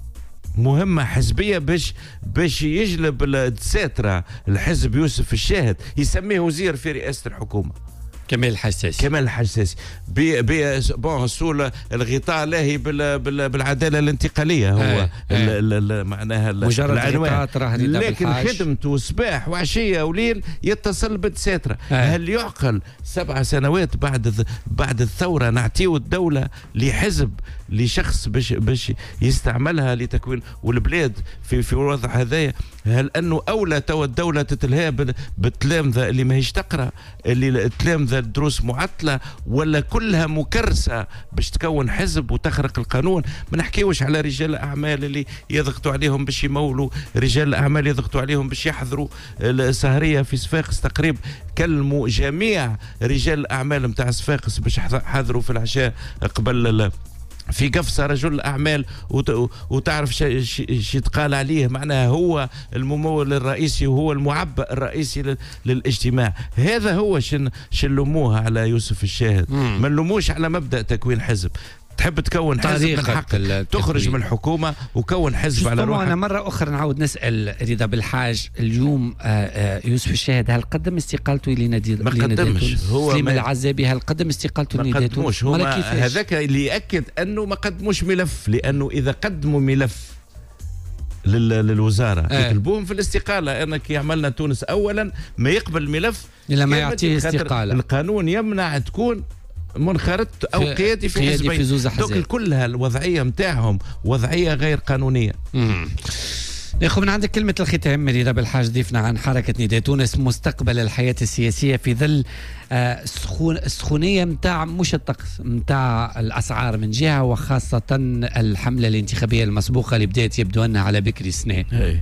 مهمة حزبية باش باش يجلب الدساترة الحزب يوسف الشاهد يسميه وزير في رئاسة الحكومة كمال الحساسي كمال الحساسي بي بي بون سول الغطاء لاهي بال بال بالعداله الانتقاليه هو آه. آه. معناها مجرد العنوان لكن خدمته صباح وعشيه وليل يتصل بالدساتره. آه. هل يعقل سبع سنوات بعد بعد الثوره نعطيو الدوله لحزب لشخص باش باش يستعملها لتكوين والبلاد في في وضع هذايا؟ هل انه اولى تو الدوله تتلهى بالتلامذه اللي ماهيش تقرا اللي التلامذه الدروس معطله ولا كلها مكرسه باش تكون حزب وتخرق القانون؟ ما نحكيوش على رجال الاعمال اللي يضغطوا عليهم باش يمولوا، رجال الاعمال يضغطوا عليهم باش يحضروا السهريه في صفاقس تقريبا كلموا جميع رجال الاعمال نتاع صفاقس باش حضروا في العشاء قبل في قفصة رجل الأعمال وتعرف شي تقال عليه معناها هو الممول الرئيسي وهو المعبأ الرئيسي للاجتماع. هذا هو شن شنلوموها على يوسف الشاهد، ما نلوموش على مبدأ تكوين حزب. تحب تكون حزب من حق تخرج من الحكومة وكون حزب على روحك. أنا مرة أخرى نعود نسأل رضا بالحاج اليوم يوسف الشاهد هل قدم استقالته لنادي ما قدمش هو سليم العزابي هل قدم استقالته لنادي ما قدموش هو هذاك اللي يأكد أنه ما قدموش ملف لأنه إذا قدموا ملف للوزارة آه. يطلبوهم في الاستقالة. أنك يعملنا تونس أولا ما يقبل الملف إلا ما يعطيه استقالة. القانون يمنع تكون منخرط او قيادي في حزبين دوك كلها الوضعيه نتاعهم وضعيه غير قانونيه. ناخذ من عندك كلمه الختام رضا بالحاج ضيفنا عن حركه نداء تونس مستقبل الحياه السياسيه في ظل آه السخون السخونيه نتاع مش الطقس نتاع الاسعار من جهه وخاصه الحمله الانتخابيه المسبوقه اللي بدات يبدو انها على بكري السنه.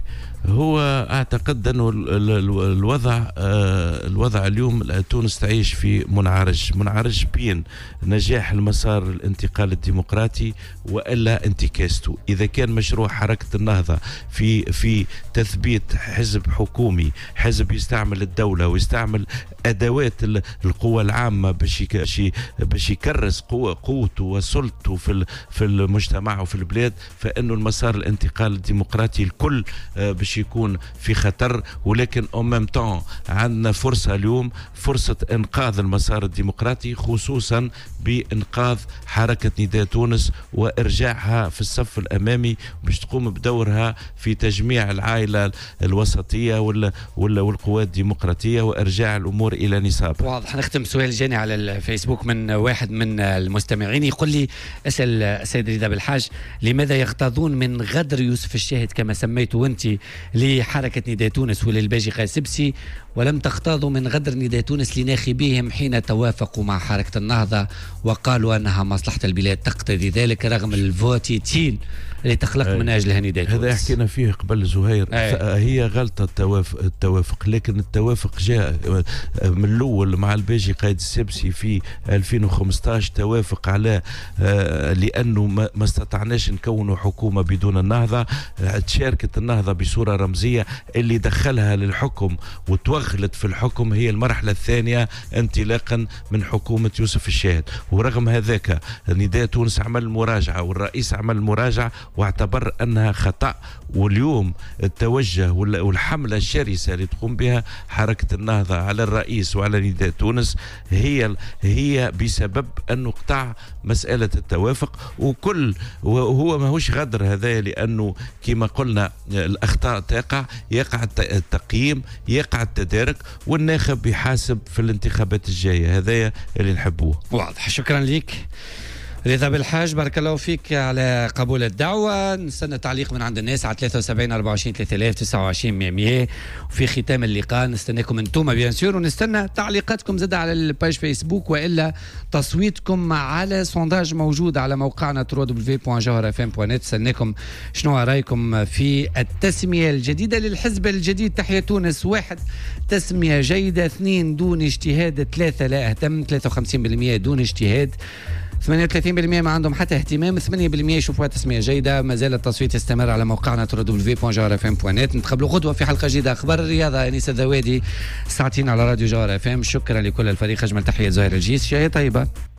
هو اعتقد انه الوضع الوضع اليوم تونس تعيش في منعرج منعرج بين نجاح المسار الانتقال الديمقراطي والا انتكاسته. اذا كان مشروع حركه النهضه في في تثبيت حزب حكومي، حزب يستعمل الدوله ويستعمل ادوات القوى العامه باش باش يكرس قوه قوته وسلطته في في المجتمع وفي البلاد، فانه المسار الانتقال الديمقراطي الكل باش يكون في خطر. ولكن او ميم طون عندنا فرصه اليوم، فرصه انقاذ المسار الديمقراطي خصوصا بانقاذ حركه نداء تونس وارجاعها في الصف الامامي باش تقوم بدورها في تجميع العائله الوسطيه ولا ولا والقوات الديمقراطيه وارجاع الامور الى نصاب. واضح. نختم سؤال جاني على الفيسبوك من واحد من المستمعين يقول لي اسال السيد رضا بالحاج لماذا يغتاظون من غدر يوسف الشاهد كما سميته انت لحركه نداء تونس وللباجي قاسبسي ولم تغتاظوا من غدر نداء تونس لناخبيهم حين توافقوا مع حركه النهضه وقالوا انها مصلحه البلاد تقتضي ذلك رغم الفوتيتين اللي تخلق من اجلها نداء تونس. هذا حكينا فيه قبل زهير. أي. هي غلطه التوافق, التوافق لكن التوافق جاء من الاول مع الباجي قايد السبسي في ألفين وخمسطاش توافق على لانه ما استطعناش نكونوا حكومه بدون النهضه. تشاركت النهضه بصوره رمزيه اللي دخلها للحكم وتوغلت في الحكم هي المرحله الثانيه انطلاقا من حكومه يوسف الشاهد. ورغم هذاك نداء تونس عمل مراجعه والرئيس عمل مراجعه واعتبر انها خطأ. واليوم التوجه والحمله الشرسه اللي تقوم بها حركه النهضه على الرئيس وعلى نداء تونس هي هي بسبب انه قطع مساله التوافق. وكل وهو ماهوش غدر هذا لانه كما قلنا الاخطاء تقع، يقع التقييم، يقع التدارك والناخب يحاسب في الانتخابات الجايه. هذا اللي نحبوه. واضح. شكرا لك رضا بالحاج بارك الله فيك على قبول الدعوة. نستنى تعليق من عند الناس على ثلاثة وسبعين أربعة وعشرين ثلاثة آلاف تسعة وعشرين مية. وفي ختام اللقاء نستناكم انتم بيان سور، ونستنى تعليقاتكم زاد على الباج فيسبوك والا تصويتكم على سونداج موجود على موقعنا دبليو دبليو دبليو دوت جوهر اف ام دوت نت. نستناكم شنو رايكم في التسمية الجديدة للحزب الجديد تحيا تونس. واحد تسمية جيدة، اثنين دون اجتهاد، ثلاثة لا اهتم، ثلاثة وخمسين بالمئة دون اجتهاد، ثمانية وثلاثين بالمئة ما عندهم حتى اهتمام، ثمانية بالمئة يشوفوها تسمية جيدة. ما زال التصويت يستمر على موقعنا دبليو دبليو دبليو دوت جوهر اف ام دوت نت. نتقابلوا غدوة في حلقة جديدة أخبار الرياضة. أنيس الذوادي ساعتين على راديو جوهر اف ام. شكرا لكل الفريق، أجمل تحية زهير الجيس، شهية طيبة.